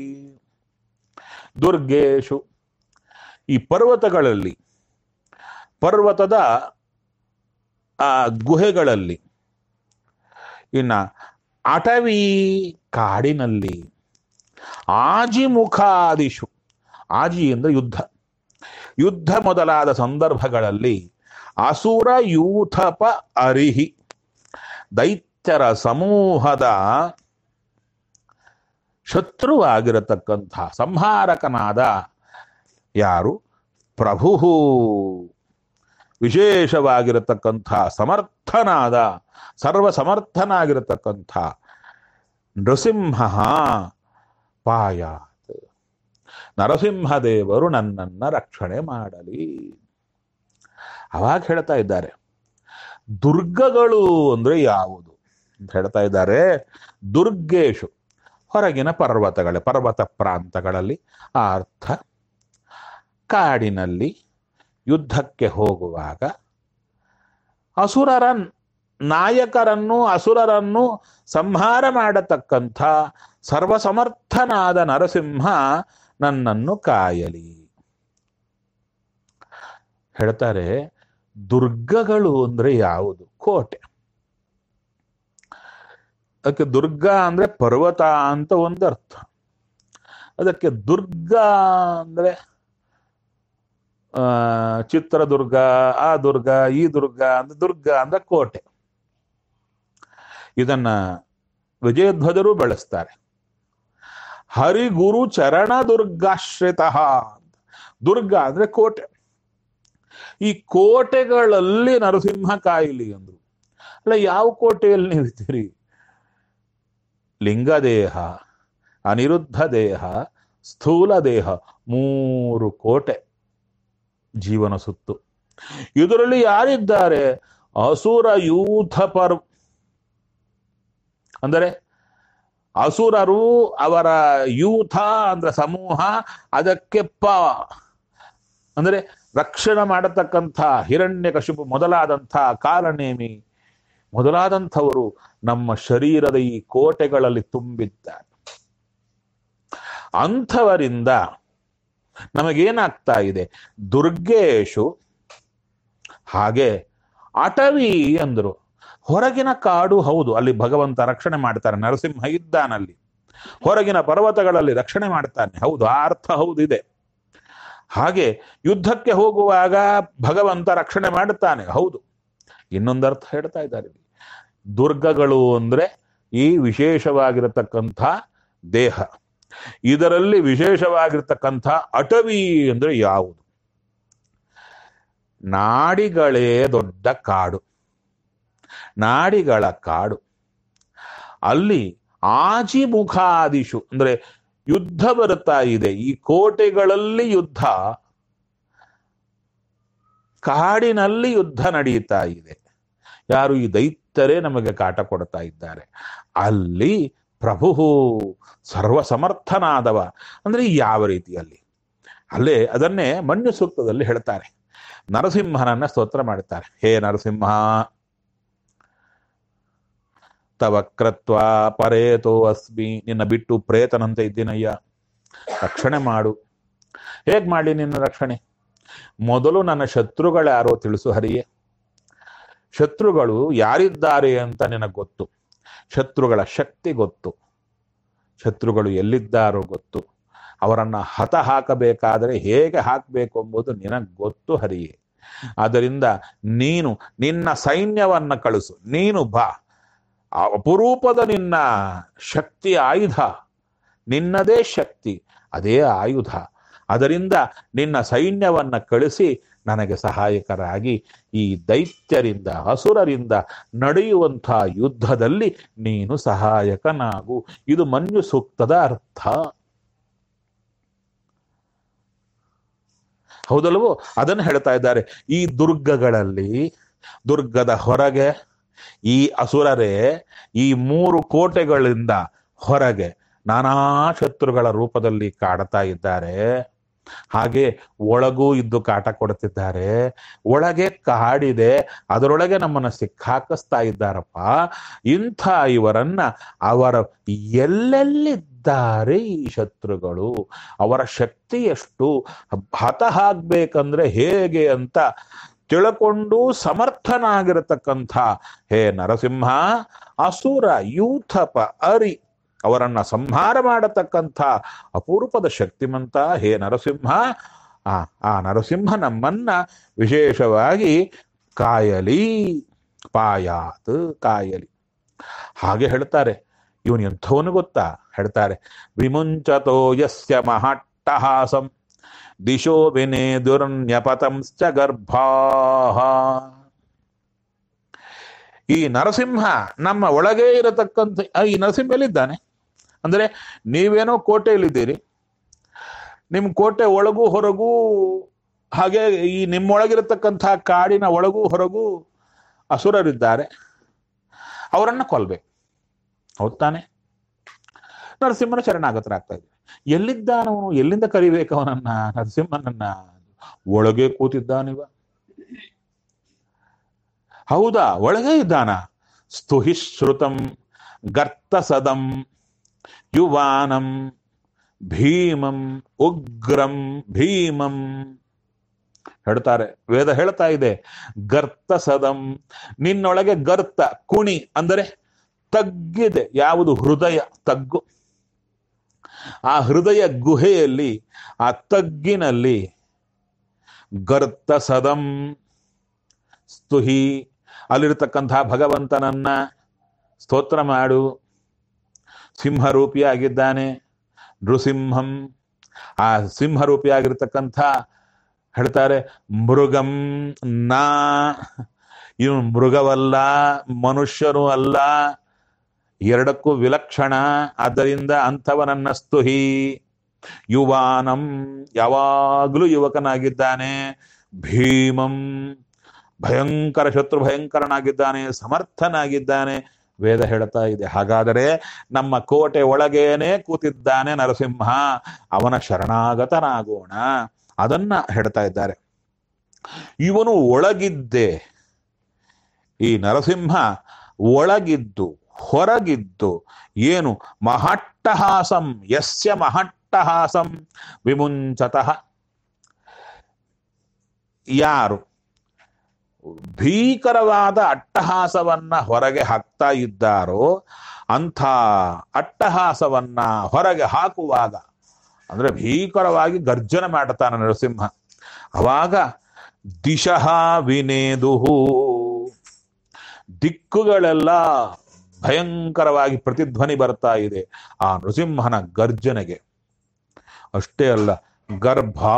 ದುರ್ಗೇಶು, ಈ ಪರ್ವತಗಳಲ್ಲಿ, ಪರ್ವತದ ಆ ಗುಹೆಗಳಲ್ಲಿ, ಇನ್ನ ಅಟವಿ ಕಾಡಿನಲ್ಲಿ, ಆಜಿಮುಖಾದಿಶು, ಆಜಿ ಅಂದ್ರೆ ಯುದ್ಧ, ಯುದ್ಧ ಮೊದಲಾದ ಸಂದರ್ಭಗಳಲ್ಲಿ ಅಸುರ ಯೂಥಪ ಅರಿಹಿ, ದೈತ್ಯರ ಸಮೂಹದ ಶತ್ರುವಾಗಿರತಕ್ಕಂಥ ಸಂಹಾರಕನಾದ ಯಾರು? ಪ್ರಭು, ವಿಶೇಷವಾಗಿರತಕ್ಕಂಥ ಸಮರ್ಥನಾದ, ಸರ್ವಸಮರ್ಥನಾಗಿರತಕ್ಕಂಥ ನೃಸಿಂಹ ಪಾಯಾತ್, ನರಸಿಂಹದೇವರು ನನ್ನನ್ನ ರಕ್ಷಣೆ ಮಾಡಲಿ. ಅವಾಗ ಹೇಳ್ತಾ ಇದ್ದಾರೆ, ದುರ್ಗಗಳು ಅಂದ್ರೆ ಯಾವುದು ಅಂತ ಹೇಳ್ತಾ ಇದ್ದಾರೆ. ದುರ್ಗೇಶು, ಹೊರಗಿನ ಪರ್ವತಗಳೇ, ಪರ್ವತ ಪ್ರಾಂತಗಳಲ್ಲಿ ಆ ಅರ್ಥ. ಕಾಡಿನಲ್ಲಿ ಯುದ್ಧಕ್ಕೆ ಹೋಗುವಾಗ ಅಸುರರ ನಾಯಕರನ್ನು ಅಸುರರನ್ನು ಸಂಹಾರ ಮಾಡತಕ್ಕಂಥ ಸರ್ವಸಮರ್ಥನಾದ ನರಸಿಂಹ ನನ್ನನ್ನು ಕಾಯಲಿ. ಹೇಳ್ತಾರೆ, ದುರ್ಗಗಳು ಅಂದ್ರೆ ಯಾವುದು? ಕೋಟೆ. ಅದಕ್ಕೆ ದುರ್ಗ ಅಂದ್ರೆ ಪರ್ವತ ಅಂತ ಒಂದು ಅರ್ಥ. ಅದಕ್ಕೆ ದುರ್ಗ ಅಂದ್ರೆ ಚಿತ್ರದುರ್ಗ, ಆ ದುರ್ಗ, ಈ ದುರ್ಗ ಅಂದ್ರೆ ದುರ್ಗ ಅಂದ್ರೆ ಕೋಟೆ. ಇದನ್ನ ವಿಜಯಧ್ವಜರು ಬಳಸ್ತಾರೆ. ಹರಿಗುರು ಚರಣ ದುರ್ಗಾಶ್ರಿತ. ದುರ್ಗ ಅಂದ್ರೆ ಕೋಟೆ. ಈ ಕೋಟೆಗಳಲ್ಲಿ ನರಸಿಂಹ ಕಾಯಿಲಿ ಅಂದ್ರು. ಅಲ್ಲ, ಯಾವ ಕೋಟೆಯಲ್ಲಿ ನೀವಿದ್ದೀರಿ? ಲಿಂಗದೇಹ, ಅನಿರುದ್ಧ ದೇಹ, ಸ್ಥೂಲ ದೇಹ, 3 ಕೋಟೆ ಜೀವನ ಸುತ್ತು. ಇದರಲ್ಲಿ ಯಾರಿದ್ದಾರೆ? ಅಸುರ ಯೂಥ ಅಂದರೆ ಅಸುರರು, ಅವರ ಯೂಥ ಅಂದ್ರೆ ಸಮೂಹ, ಅದಕ್ಕೆ ಅಂದ್ರೆ ರಕ್ಷಣೆ ಮಾಡತಕ್ಕಂಥ ಹಿರಣ್ಯಕಶಿಪು ಮೊದಲಾದಂಥ ಕಾಲನೇಮಿ ಮೊದಲಾದಂಥವರು ನಮ್ಮ ಶರೀರದ ಈ ಕೋಟೆಗಳಲ್ಲಿ ತುಂಬಿದ್ದಾರೆ. ಅಂಥವರಿಂದ ನಮಗೇನಾಗ್ತಾ ಇದೆ? ದುರ್ಗೇಶು. ಹಾಗೆ ಅಟವಿ ಅಂದ್ರು. ಹೊರಗಿನ ಕಾಡು ಹೌದು, ಅಲ್ಲಿ ಭಗವಂತ ರಕ್ಷಣೆ ಮಾಡ್ತಾರೆ, ನರಸಿಂಹ ಇದ್ದಾನಲ್ಲಿ. ಹೊರಗಿನ ಪರ್ವತಗಳಲ್ಲಿ ರಕ್ಷಣೆ ಮಾಡ್ತಾನೆ, ಹೌದು, ಆ ಅರ್ಥ ಹೌದು ಇದೆ. ಹಾಗೆ ಯುದ್ಧಕ್ಕೆ ಹೋಗುವಾಗ ಭಗವಂತ ರಕ್ಷಣೆ ಮಾಡುತ್ತಾನೆ, ಹೌದು. ಇನ್ನೊಂದರ್ಥ ಹೇಳ್ತಾ ಇದ್ದಾರೆ. ದುರ್ಗಗಳು ಅಂದ್ರೆ ಈ ವಿಶೇಷವಾಗಿರತಕ್ಕಂಥ ದೇಹ. ಇದರಲ್ಲಿ ವಿಶೇಷವಾಗಿರ್ತಕ್ಕಂಥ ಅಟವಿ ಅಂದ್ರೆ ಯಾವುದು? ನಾಡಿಗಳೇ ದೊಡ್ಡ ಕಾಡು, ನಾಡಿಗಳ ಕಾಡು. ಅಲ್ಲಿ ಆಜಿಮುಖಾದಿಶು ಅಂದ್ರೆ ಯುದ್ಧ ಬರ್ತಾ ಇದೆ. ಈ ಕೋಟೆಗಳಲ್ಲಿ ಯುದ್ಧ, ಕಾಡಿನಲ್ಲಿ ಯುದ್ಧ ನಡೀತಾ ಇದೆ. ಯಾರು? ಈ ದೈತ್ಯರೇ ನಮಗೆ ಕಾಟ ಕೊಡ್ತಾ ಇದ್ದಾರೆ. ಅಲ್ಲಿ ಪ್ರಭು ಸರ್ವಸಮರ್ಥನಾದವ ಅಂದ್ರೆ ಯಾವ ರೀತಿಯಲ್ಲಿ? ಅಲ್ಲೇ ಅದನ್ನೇ ಮನ್ಯು ಸೂಕ್ತದಲ್ಲಿ ಹೇಳ್ತಾರೆ. ನರಸಿಂಹನನ್ನ ಸ್ತೋತ್ರ ಮಾಡ್ತಾರೆ. ಹೇ ನರಸಿಂಹ, ತವ ಕೃತ್ವ ಪರೇತೋ ಅಸ್ಮಿ. ನಿನ್ನ ಬಿಟ್ಟು ಪ್ರೇತನಂತೆ ಇದ್ದೀನಯ್ಯ, ರಕ್ಷಣೆ ಮಾಡು. ಹೇಗ್ ಮಾಡಿ ನಿನ್ನ ರಕ್ಷಣೆ? ಮೊದಲು ನನ್ನ ಶತ್ರುಗಳ್ಯಾರೋ ತಿಳಿಸು ಹರಿಯೇ. ಶತ್ರುಗಳು ಯಾರಿದ್ದಾರೆ ಅಂತ ನಿನಗೆ ಗೊತ್ತು, ಶತ್ರುಗಳ ಶಕ್ತಿ ಗೊತ್ತು, ಶತ್ರುಗಳು ಎಲ್ಲಿದ್ದಾರೋ ಗೊತ್ತು. ಅವರನ್ನ ಹತ ಹಾಕಬೇಕಾದರೆ ಹೇಗೆ ಹಾಕಬೇಕು ಎಂಬುದು ನಿನಗೆ ಗೊತ್ತು ಹರಿಯೇ. ಆದ್ದರಿಂದ ನೀನು ನಿನ್ನ ಸೈನ್ಯವನ್ನ ಕಳಿಸು, ನೀನು ಬಾ. ಅಪರೂಪದ ನಿನ್ನ ಶಕ್ತಿ ಆಯುಧ, ನಿನ್ನದೇ ಶಕ್ತಿ, ಅದೇ ಆಯುಧ. ಅದರಿಂದ ನಿನ್ನ ಸೈನ್ಯವನ್ನ ಕಳಿಸಿ ನನಗೆ ಸಹಾಯಕರಾಗಿ ಈ ದೈತ್ಯರಿಂದ ಅಸುರರಿಂದ ನಡೆಯುವಂಥ ಯುದ್ಧದಲ್ಲಿ ನೀನು ಸಹಾಯಕನಾಗು. ಇದು ಮನ್ಯು ಸೂಕ್ತದ ಅರ್ಥ, ಹೌದಲ್ವೋ? ಅದನ್ನು ಹೇಳ್ತಾ ಇದ್ದಾರೆ. ಈ ದುರ್ಗಗಳಲ್ಲಿ, ದುರ್ಗದ ಹೊರಗೆ ಈ ಅಸುರರೇ ಈ 3 ಕೋಟೆಗಳಿಂದ ಹೊರಗೆ ನಾನಾ ಶತ್ರುಗಳ ರೂಪದಲ್ಲಿ ಕಾಡ್ತಾ ಇದ್ದಾರೆ. ಹಾಗೆ ಒಳಗೂ ಇದ್ದು ಕಾಟ ಕೊಡ್ತಿದ್ದಾರೆ. ಒಳಗೆ ಕಾಡಿದೆ, ಅದರೊಳಗೆ ನಮ್ಮನ್ನು ಸಿಕ್ಕಾಕಿಸ್ತಾ ಇದ್ದಾರಪ್ಪ. ಇಂಥ ಇವರನ್ನ ಅವರ ಎಲ್ಲೆಲ್ಲಿದ್ದಾರೆ ಈ ಶತ್ರುಗಳು, ಅವರ ಶಕ್ತಿ ಎಷ್ಟು, ಹತ ಆಗ್ಬೇಕಂದ್ರೆ ಹೇಗೆ ಅಂತ ತಿಳ್ಕೊಂಡು ಸಮರ್ಥನಾಗಿರತಕ್ಕಂಥ ಹೇ ನರಸಿಂಹ, ಅಸುರ ಯೂಥಪ ಅರಿ ಅವರನ್ನ ಸಂಹಾರ ಮಾಡತಕ್ಕಂಥ ಅಪೂರ್ವದ ಶಕ್ತಿಮಂತ ಹೇ ನರಸಿಂಹ. ಆ ನರಸಿಂಹ ನಮ್ಮನ್ನ ವಿಶೇಷವಾಗಿ ಕಾಯಲಿ, ಪಾಯಾತ್ ಕಾಯಲಿ. ಹಾಗೆ ಹೇಳ್ತಾರೆ. ಇವನು ಎಂಥವನು ಗೊತ್ತಾ? ಹೇಳ್ತಾರೆ, ವಿಮುಂಚತೋ ಯಸ್ಯ ಮಹಟ್ಟಹಾಸಂ ದಿಶೋ ವಿನೇ ದುರ್ನ್ಯಪತಂಶ್ಚ ಗರ್ಭಾಃ. ಈ ನರಸಿಂಹ ನಮ್ಮ ಒಳಗೇ ಇರತಕ್ಕಂಥ ಈ ನರಸಿಂಹ ಎಲ್ಲಿದ್ದಾನೆ ಅಂದ್ರೆ, ನೀವೇನೋ ಕೋಟೆಯಲ್ಲಿದ್ದೀರಿ, ನಿಮ್ಮ ಕೋಟೆ ಒಳಗೂ ಹೊರಗೂ, ಹಾಗೆ ಈ ನಿಮ್ಮೊಳಗಿರತಕ್ಕಂಥ ಕಾಡಿನ ಒಳಗೂ ಹೊರಗೂ ಅಸುರರಿದ್ದಾರೆ, ಅವರನ್ನ ಕೊಲ್ಬೇಕು, ಹೌದ್ ತಾನೆ? ನರಸಿಂಹನ ಶರಣಾಗತರಾಗ್ತಾ ಇದ್ದಾರೆ. ಎಲ್ಲಿದ್ದಾನವನು? ಎಲ್ಲಿಂದ ಕರಿಬೇಕು ಅವನನ್ನ, ನರಸಿಂಹನನ್ನ? ಒಳಗೆ ಕೂತಿದ್ದಾನಿವ. ಹೌದಾ, ಒಳಗೆ ಇದ್ದಾನ. ಸ್ತುಹಿಶ್ರುತಂ ಗರ್ತಸದಂ ಯುವಾನಂ ಭೀಮಂ ಉಗ್ರಂ ಭೀಮಂ ಹೇಳ್ತಾರೆ. ವೇದ ಹೇಳ್ತಾ ಇದೆ, ಗರ್ತಸದಂ, ನಿನ್ನೊಳಗೆ ಗರ್ತ ಕುಣಿ ಅಂದರೆ ತಗ್ಗಿದೆ. ಯಾವುದು? ಹೃದಯ ತಗ್ಗು. ಆ ಹೃದಯ ಗುಹೆಯಲ್ಲಿ, ಆ ತಗ್ಗಿನಲ್ಲಿ ಗರ್ತಸದಂ ಸ್ತುಹಿ, ಅಲ್ಲಿರ್ತಕ್ಕಂಥ ಭಗವಂತನನ್ನ ಸ್ತೋತ್ರ ಮಾಡು. ಸಿಂಹರೂಪಿಯಾಗಿದ್ದಾನೆ ನೃಸಿಂಹಂ. ಆ ಸಿಂಹರೂಪಿಯಾಗಿರ್ತಕ್ಕಂಥ ಹೇಳ್ತಾರೆ ಮೃಗಂ ನಾ, ಇವನು ಮೃಗವಲ್ಲ ಮನುಷ್ಯನೂ ಅಲ್ಲ, ಎರಡಕ್ಕೂ ವಿಲಕ್ಷಣ. ಆದ್ದರಿಂದ ಅಂಥವನನ್ನ ಸ್ತುಹಿ. ಯುವಾನಂ, ಯಾವಾಗಲೂ ಯುವಕನಾಗಿದ್ದಾನೆ. ಭೀಮಂ, ಭಯಂಕರ ಶತ್ರು ಭಯಂಕರನಾಗಿದ್ದಾನೆ, ಸಮರ್ಥನಾಗಿದ್ದಾನೆ. ವೇದ ಹೇಳ್ತಾ ಇದೆ. ಹಾಗಾದರೆ ನಮ್ಮ ಕೋಟೆ ಒಳಗೇನೆ ಕೂತಿದ್ದಾನೆ ನರಸಿಂಹ, ಅವನ ಶರಣಾಗತನಾಗೋಣ. ಅದನ್ನ ಹೇಳ್ತಾ ಇದ್ದಾರೆ. ಇವನು ಒಳಗಿದ್ದೆ, ಈ ನರಸಿಂಹ ಒಳಗಿದ್ದು ಹೊರಗಿದ್ದು ಏನು ಮಹಟ್ಟಹಾಸಂ, ಯಸ್ಯ ಮಹಟ್ಟಹಾಸಂ ವಿಮುಂಚತಃ, ಯಾರು ಭೀಕರವಾದ ಅಟ್ಟಹಾಸವನ್ನ ಹೊರಗೆ ಹಾಕ್ತಾ ಇದ್ದಾರೋ ಅಂಥ ಅಟ್ಟಹಾಸವನ್ನ ಹೊರಗೆ ಹಾಕುವಾಗ, ಅಂದ್ರೆ ಭೀಕರವಾಗಿ ಗರ್ಜನೆ ಮಾಡುತ್ತಾನೆ ನರಸಿಂಹ. ಅವಾಗ ದಿಶಃ ವಿನೇದುಹು, ದಿಕ್ಕುಗಳೆಲ್ಲ ಭಯಂಕರವಾಗಿ ಪ್ರತಿಧ್ವನಿ ಬರ್ತಾ ಇದೆ ಆ ನೃಸಿಂಹನ ಗರ್ಜನೆಗೆ. ಅಷ್ಟೇ ಅಲ್ಲ, ಗರ್ಭಾ,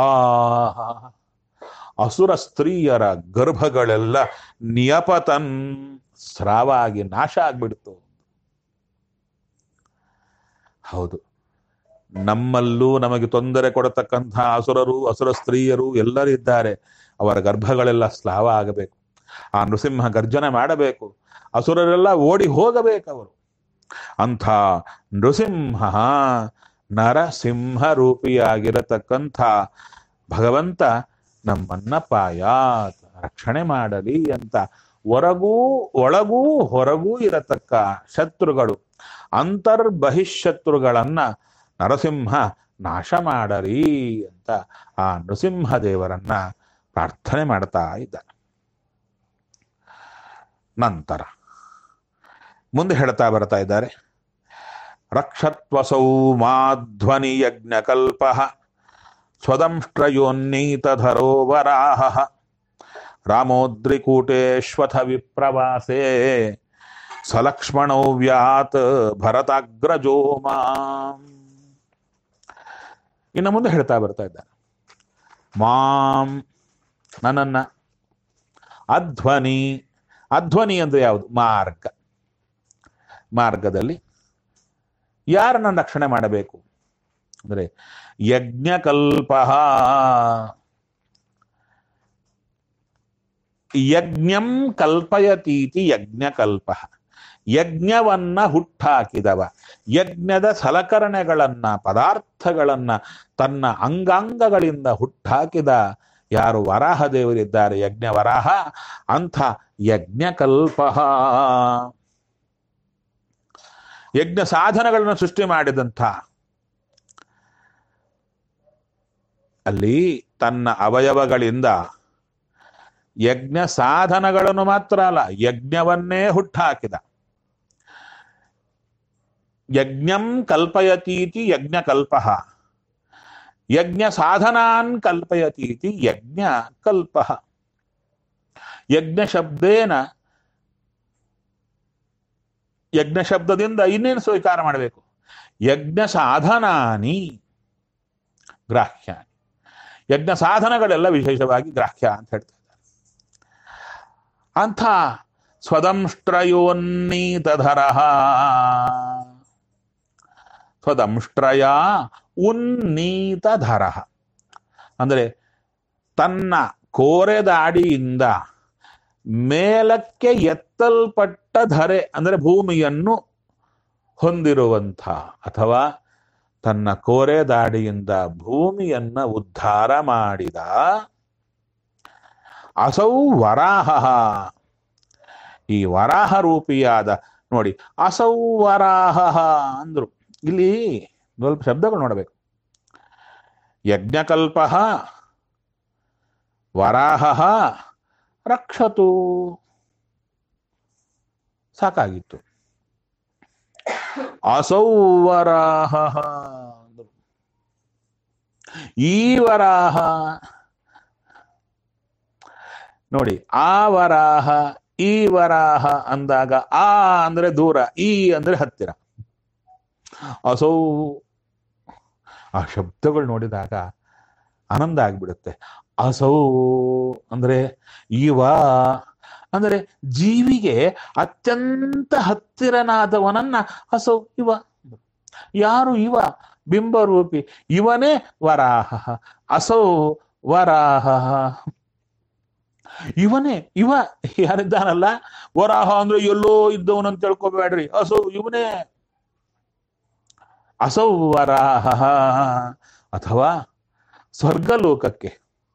ಅಸುರ ಸ್ತ್ರೀಯರ ಗರ್ಭಗಳೆಲ್ಲ ನಿಯಪತನ್, ಸ್ರಾವ ಆಗಿ ನಾಶ ಆಗ್ಬಿಡ್ತು. ಹೌದು, ನಮ್ಮಲ್ಲೂ ನಮಗೆ ತೊಂದರೆ ಕೊಡತಕ್ಕಂಥ ಅಸುರರು, ಅಸುರ ಸ್ತ್ರೀಯರು ಎಲ್ಲರಿದ್ದಾರೆ. ಅವರ ಗರ್ಭಗಳೆಲ್ಲ ಸ್ಲಾವ ಆಗಬೇಕು. ಆ ನೃಸಿಂಹ ಗರ್ಜನೆ ಮಾಡಬೇಕು, ಅಸುರರೆಲ್ಲ ಓಡಿ ಹೋಗಬೇಕವರು. ಅಂಥ ನೃಸಿಂಹ, ನರಸಿಂಹ ರೂಪಿಯಾಗಿರತಕ್ಕಂಥ ಭಗವಂತ ನಮ್ಮನ್ನ ಪಾಯಾತ್, ರಕ್ಷಣೆ ಮಾಡಲಿ ಅಂತ ಹೊರಗೂ ಒಳಗೂ ಹೊರಗೂ ಇರತಕ್ಕ ಶತ್ರುಗಳು, ಅಂತರ್ಬಹಿಶತ್ರುಗಳನ್ನ ನರಸಿಂಹ ನಾಶ ಮಾಡಲಿ ಅಂತ ಆ ನೃಸಿಂಹ ದೇವರನ್ನ ಪ್ರಾರ್ಥನೆ ಮಾಡ್ತಾ ಇದ್ದಾನೆ. ನಂತರ ಮುಂದೆ ಹೇಳ್ತಾ ಬರ್ತಾ ಇದ್ದಾರೆ. ರಕ್ಷತ್ವಸೌ ಮಾಧ್ವನಿ ಯಜ್ಞಕಲ್ಪ ಸ್ವದಂಷ್ಟ್ರಯೋನ್ನೀತಧರೋ ವರಾಹ ರಾಮೋದ್ರಿಕೂಟೇಶ್ವಥ ವಿಪ್ರವಾಸೇ ಸಲಕ್ಷ್ಮಣೌ ವ್ಯಾತ್ ಭರತಾಗ್ರಜೋ ಮಾಂ. ಇನ್ನು ಮುಂದೆ ಹೇಳ್ತಾ ಬರ್ತಾ ಇದ್ದಾರೆ. ಮಾಂ, ನನ್ನನ್ನ, ಅಧ್ವನಿ, ಅಧ್ವನಿ ಅಂದ್ರೆ ಯಾವುದು? ಮಾರ್ಗ. ಮಾರ್ಗದಲ್ಲಿ ಯಾರನ್ನ ರಕ್ಷಣೆ ಮಾಡಬೇಕು ಅಂದ್ರೆ ಯಜ್ಞಕಲ್ಪ, ಯಜ್ಞಂ ಕಲ್ಪಯತೀತಿ ಯಜ್ಞಕಲ್ಪ, ಯಜ್ಞವನ್ನ ಹುಟ್ಟಾಕಿದವ, ಯಜ್ಞದ ಸಲಕರಣೆಗಳನ್ನ ಪದಾರ್ಥಗಳನ್ನ ತನ್ನ ಅಂಗಾಂಗಗಳಿಂದ ಹುಟ್ಟಾಕಿದ ಯಾರು? ವರಾಹ ದೇವರಿದ್ದಾರೆ, ಯಜ್ಞ ವರಾಹ. ಅಂಥ ಯಜ್ಞಕಲ್ಪ, ಯಜ್ಞ ಸಾಧನಗಳನ್ನು ಸೃಷ್ಟಿ ಮಾಡಿದಂಥ, ಅಲ್ಲಿ ತನ್ನ ಅವಯವಗಳಿಂದ ಯಜ್ಞ ಸಾಧನಗಳನ್ನು ಮಾತ್ರ ಅಲ್ಲ, ಯಜ್ಞವನ್ನೇ ಹುಟ್ಟಾಕಿದ. ಯಜ್ಞಂ ಕಲ್ಪಯತೀತಿ ಯಜ್ಞಕಲ್ಪ, ಯಜ್ಞ ಸಾಧನಾನ್ ಕಲ್ಪಯತೀತಿ ಯಜ್ಞ ಕಲ್ಪ. ಯಜ್ಞ ಶಬ್ದೇನ, ಯಜ್ಞ ಶಬ್ದದಿಂದ ಇನ್ನೇನು ಸ್ವೀಕಾರ ಮಾಡಬೇಕು? ಯಜ್ಞ ಸಾಧನಾನಿ ಗ್ರಾಹ್ಯ, ಯಜ್ಞ ಸಾಧನಗಳೆಲ್ಲ ವಿಶೇಷವಾಗಿ ಗ್ರಾಹ್ಯ ಅಂತ ಹೇಳ್ತಾ ಇದ್ದಾರೆ. ಅಂಥ ಸ್ವದಂಷ್ಟ್ರಯೋನ್ನೀತಧರ, ಸ್ವದಂಷ್ಟ್ರಯ ಉನ್ನೀತಧರ ಅಂದರೆ ತನ್ನ ಕೋರೆದಾಡಿಯಿಂದ ಮೇಲಕ್ಕೆ ಎತ್ತಲ್ಪಟ್ಟ ಧರೆ ಅಂದರೆ ಭೂಮಿಯನ್ನು ಹೊಂದಿರುವಂಥ, ಅಥವಾ ತನ್ನ ಕೋರೆದಾಡಿಯಿಂದ ಭೂಮಿಯನ್ನ ಉದ್ಧಾರ ಮಾಡಿದ ಅಸೌ ವರಾಹ, ಈ ವರಾಹ ರೂಪಿಯಾದ ನೋಡಿ, ಅಸೌ ವರಾಹ ಅಂದ್ರು. ಇಲ್ಲಿ ಸ್ವಲ್ಪ ಶಬ್ದಗಳು ನೋಡಬೇಕು. ಯಜ್ಞಕಲ್ಪ ವರಾಹ ರಕ್ಷತು, ಸಾಕಾಗಿತ್ತು. ಅಸೌ ವರಾಹ ಅಂದ್ರು. ಈ ವರಾಹ ನೋಡಿ, ಆ ವರಾಹ ಈ ವರಾಹ ಅಂದಾಗ ಆ ಅಂದ್ರೆ ದೂರ, ಈ ಅಂದ್ರೆ ಹತ್ತಿರ. ಅಸೌ, ಆ ಶಬ್ದಗಳು ನೋಡಿದಾಗ ಆನಂದ ಆಗ್ಬಿಡುತ್ತೆ. ಅಸೌ ಅಂದ್ರೆ ಇವ ಅಂದರೆ ಜೀವಿಗೆ ಅತ್ಯಂತ ಹತ್ತಿರನಾದವನನ್ನ ಅಸೌ ಇವ. ಯಾರು ಇವ? ಬಿಂಬರೂಪಿ ಇವನೇ ವರಾಹ. ಅಸೌ ವರಾಹ, ಇವನೇ ಇವ ಯಾರಿದ್ದಾನಲ್ಲ ವರಾಹ ಅಂದ್ರೆ ಎಲ್ಲೋ ಇದ್ದವನಂತ ತಿಳ್ಕೊಬೇಡ್ರಿ. ಅಸೌ ಇವನೇ ಅಸೌ ವರಾಹ. ಅಥವಾ ಸ್ವರ್ಗಲೋಕಕ್ಕೆ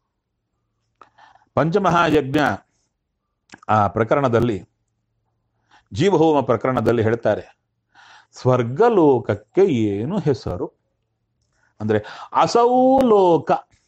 ಪಂಚಮಹಾಯಜ್ಞ ಆ ಪ್ರಕರಣದಲ್ಲಿ, ಜೀವಹೋಮ ಪ್ರಕರಣದಲ್ಲಿ ಹೇಳ್ತಾರೆ, ಸ್ವರ್ಗಲೋಕಕ್ಕೆ ಏನು ಹೆಸರು ಅಂದ್ರೆ ಅಸೌಲೋಕ.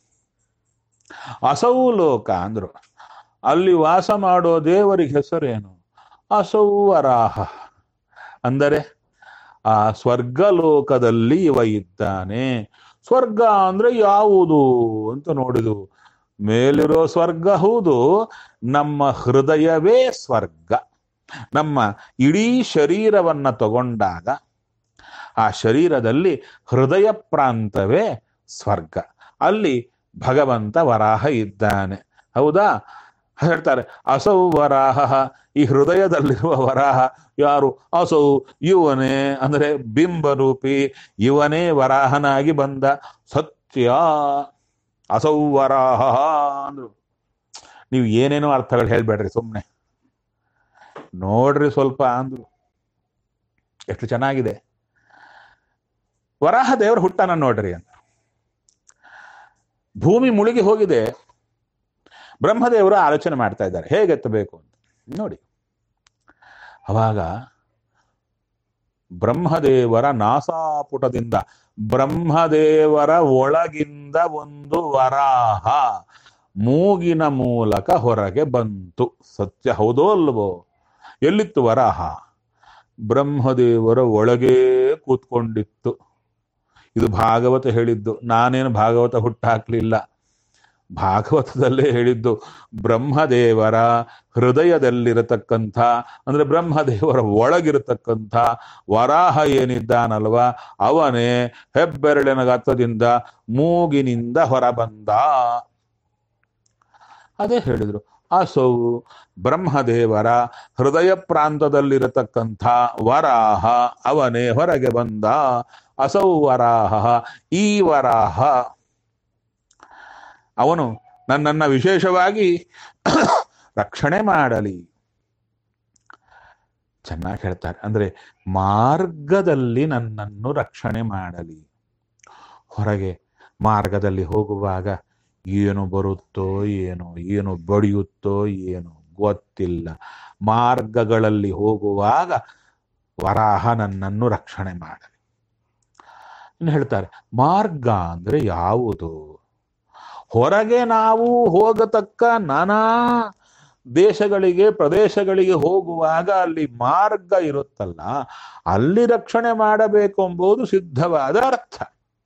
ಅಸೌಲೋಕ ಅಂದ್ರು, ಅಲ್ಲಿ ವಾಸ ಮಾಡೋ ದೇವರಿಗೆ ಹೆಸರೇನು? ಅಸೌವರಾಹ. ಅಂದರೆ ಆ ಸ್ವರ್ಗಲೋಕದಲ್ಲಿ ಇವ ಇದ್ದಾನೆ. ಸ್ವರ್ಗ ಅಂದ್ರೆ ಯಾವುದು ಅಂತ ನೋಡಿದು, ಮೇಲಿರೋ ಸ್ವರ್ಗ ಹೌದು, ನಮ್ಮ ಹೃದಯವೇ ಸ್ವರ್ಗ. ನಮ್ಮ ಇಡೀ ಶರೀರವನ್ನ ತಗೊಂಡಾಗ ಆ ಶರೀರದಲ್ಲಿ ಹೃದಯ ಪ್ರಾಂತವೇ ಸ್ವರ್ಗ. ಅಲ್ಲಿ ಭಗವಂತ ವರಾಹ ಇದ್ದಾನೆ. ಹೌದಾ? ಹೇಳ್ತಾರೆ ಅಸೌ ವರಾಹ, ಈ ಹೃದಯದಲ್ಲಿರುವ ವರಾಹ ಯಾರು? ಅಸೌ ಇವನೇ, ಅಂದರೆ ಬಿಂಬರೂಪಿ ಇವನೇ ವರಾಹನಾಗಿ ಬಂದ. ಸತ್ಯ ಅಸೌ ವರಾಹ ಅಂದ್ರು. ನೀವು ಏನೇನೋ ಅರ್ಥಗಳು ಹೇಳ್ಬೇಡ್ರಿ, ಸುಮ್ಮನೆ ನೋಡ್ರಿ ಸ್ವಲ್ಪ ಅಂದ್ರು. ಎಷ್ಟು ಚೆನ್ನಾಗಿದೆ. ವರಾಹ ದೇವರು ಹುಟ್ಟಾನ ನೋಡ್ರಿ ಅಂತ. ಭೂಮಿ ಮುಳುಗಿ ಹೋಗಿದೆ, ಬ್ರಹ್ಮದೇವರು ಆಲೋಚನೆ ಮಾಡ್ತಾ ಇದ್ದಾರೆ ಹೇಗೆ ಎತ್ತಬೇಕು ಅಂತ. ನೋಡಿ, ಅವಾಗ ಬ್ರಹ್ಮದೇವರ ನಾಸಾಪುಟದಿಂದ, ಬ್ರಹ್ಮದೇವರ ಒಳಗಿಂದ ಒಂದು ವರಾಹ ಮೂಗಿನ ಮೂಲಕ ಹೊರಗೆ ಬಂತು. ಸತ್ಯ ಹೌದೋ ಅಲ್ವೋ? ಎಲ್ಲಿತ್ತು ವರಾಹ? ಬ್ರಹ್ಮದೇವರ ಒಳಗೇ ಕೂತ್ಕೊಂಡಿತ್ತು. ಇದು ಭಾಗವತ ಹೇಳಿದ್ದು, ನಾನೇನು ಭಾಗವತ ಹುಟ್ಟಾಕ್ಲಿಲ್ಲ. ಭಾಗವತದಲ್ಲೇ ಹೇಳಿದ್ದು. ಬ್ರಹ್ಮದೇವರ ಹೃದಯದಲ್ಲಿರತಕ್ಕಂಥ, ಅಂದ್ರೆ ಬ್ರಹ್ಮದೇವರ ಒಳಗಿರತಕ್ಕಂಥ ವರಾಹ ಏನಿದ್ದಾನಲ್ವ, ಅವನೇ ಹೆಬ್ಬೆರಳಿನ ಗಾತ್ರದಿಂದ ಮೂಗಿನಿಂದ ಹೊರಬಂದ. ಅದೇ ಹೇಳಿದ್ರು. ಅಸೌ ಬ್ರಹ್ಮದೇವರ ಹೃದಯ ಪ್ರಾಂತದಲ್ಲಿರತಕ್ಕಂಥ ವರಾಹ, ಅವನೇ ಹೊರಗೆ ಬಂದ. ಅಸೌ ವರಾಹ, ಈ ವರಾಹ ಅವನು ನನ್ನನ್ನ ವಿಶೇಷವಾಗಿ ರಕ್ಷಣೆ ಮಾಡಲಿ. ಚೆನ್ನಾಗಿ ಹೇಳ್ತಾರೆ. ಅಂದ್ರೆ ಮಾರ್ಗದಲ್ಲಿ ನನ್ನನ್ನು ರಕ್ಷಣೆ ಮಾಡಲಿ. ಹೊರಗೆ ಮಾರ್ಗದಲ್ಲಿ ಹೋಗುವಾಗ ಏನು ಬರುತ್ತೋ ಏನೋ, ಏನು ಬಡಿಯುತ್ತೋ ಏನೋ ಗೊತ್ತಿಲ್ಲ. ಮಾರ್ಗಗಳಲ್ಲಿ ಹೋಗುವಾಗ ವರಾಹ ನನ್ನನ್ನು ರಕ್ಷಣೆ ಮಾಡಲಿ. ಇನ್ನು ಹೇಳ್ತಾರೆ, ಮಾರ್ಗ ಅಂದ್ರೆ ಯಾವುದು? ಹೊರಗೆ ನಾವು ಹೋಗತಕ್ಕ ನಾನಾ ದೇಶಗಳಿಗೆ ಪ್ರದೇಶಗಳಿಗೆ ಹೋಗುವಾಗ ಅಲ್ಲಿ ಮಾರ್ಗ ಇರುತ್ತಲ್ಲ, ಅಲ್ಲಿ ರಕ್ಷಣೆ ಮಾಡಬೇಕು ಎಂಬುದು ಸಿದ್ಧವಾದ ಅರ್ಥ.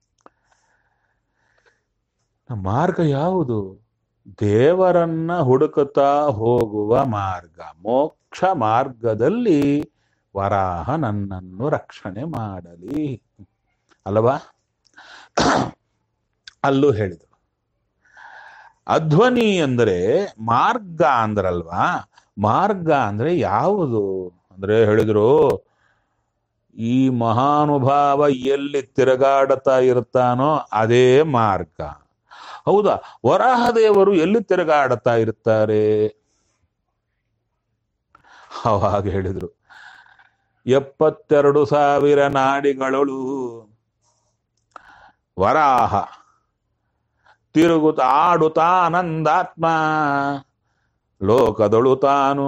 ಮಾರ್ಗ ಯಾವುದು? ದೇವರನ್ನ ಹುಡುಕುತ್ತಾ ಹೋಗುವ ಮಾರ್ಗ, ಮೋಕ್ಷ ಮಾರ್ಗದಲ್ಲಿ ವರಾಹ ನನ್ನನ್ನು ರಕ್ಷಣೆ ಮಾಡಲಿ ಅಲ್ವಾ? ಅಲ್ಲೂ ಹೇಳಿದರು. ಅಧ್ವನಿ ಅಂದರೆ ಮಾರ್ಗ ಅಂದ್ರಲ್ವಾ, ಮಾರ್ಗ ಅಂದ್ರೆ ಯಾವುದು ಅಂದ್ರೆ ಹೇಳಿದ್ರು, ಈ ಮಹಾನುಭಾವ ಎಲ್ಲಿ ತಿರುಗಾಡುತ್ತಾ ಇರ್ತಾನೋ ಅದೇ ಮಾರ್ಗ. ಹೌದಾ? ವರಾಹದೇವರು ಎಲ್ಲಿ ತಿರುಗಾಡುತ್ತಾ ಇರ್ತಾರೆ? ಅವಾಗ ಹೇಳಿದ್ರು, 72,000 ನಾಡಿಗಳಳು ವರಾಹ ತಿರುಗುತ್ತ ಆಡುತ್ತ ಆನಂದಾತ್ಮ ಲೋಕದೊಳು ತಾನು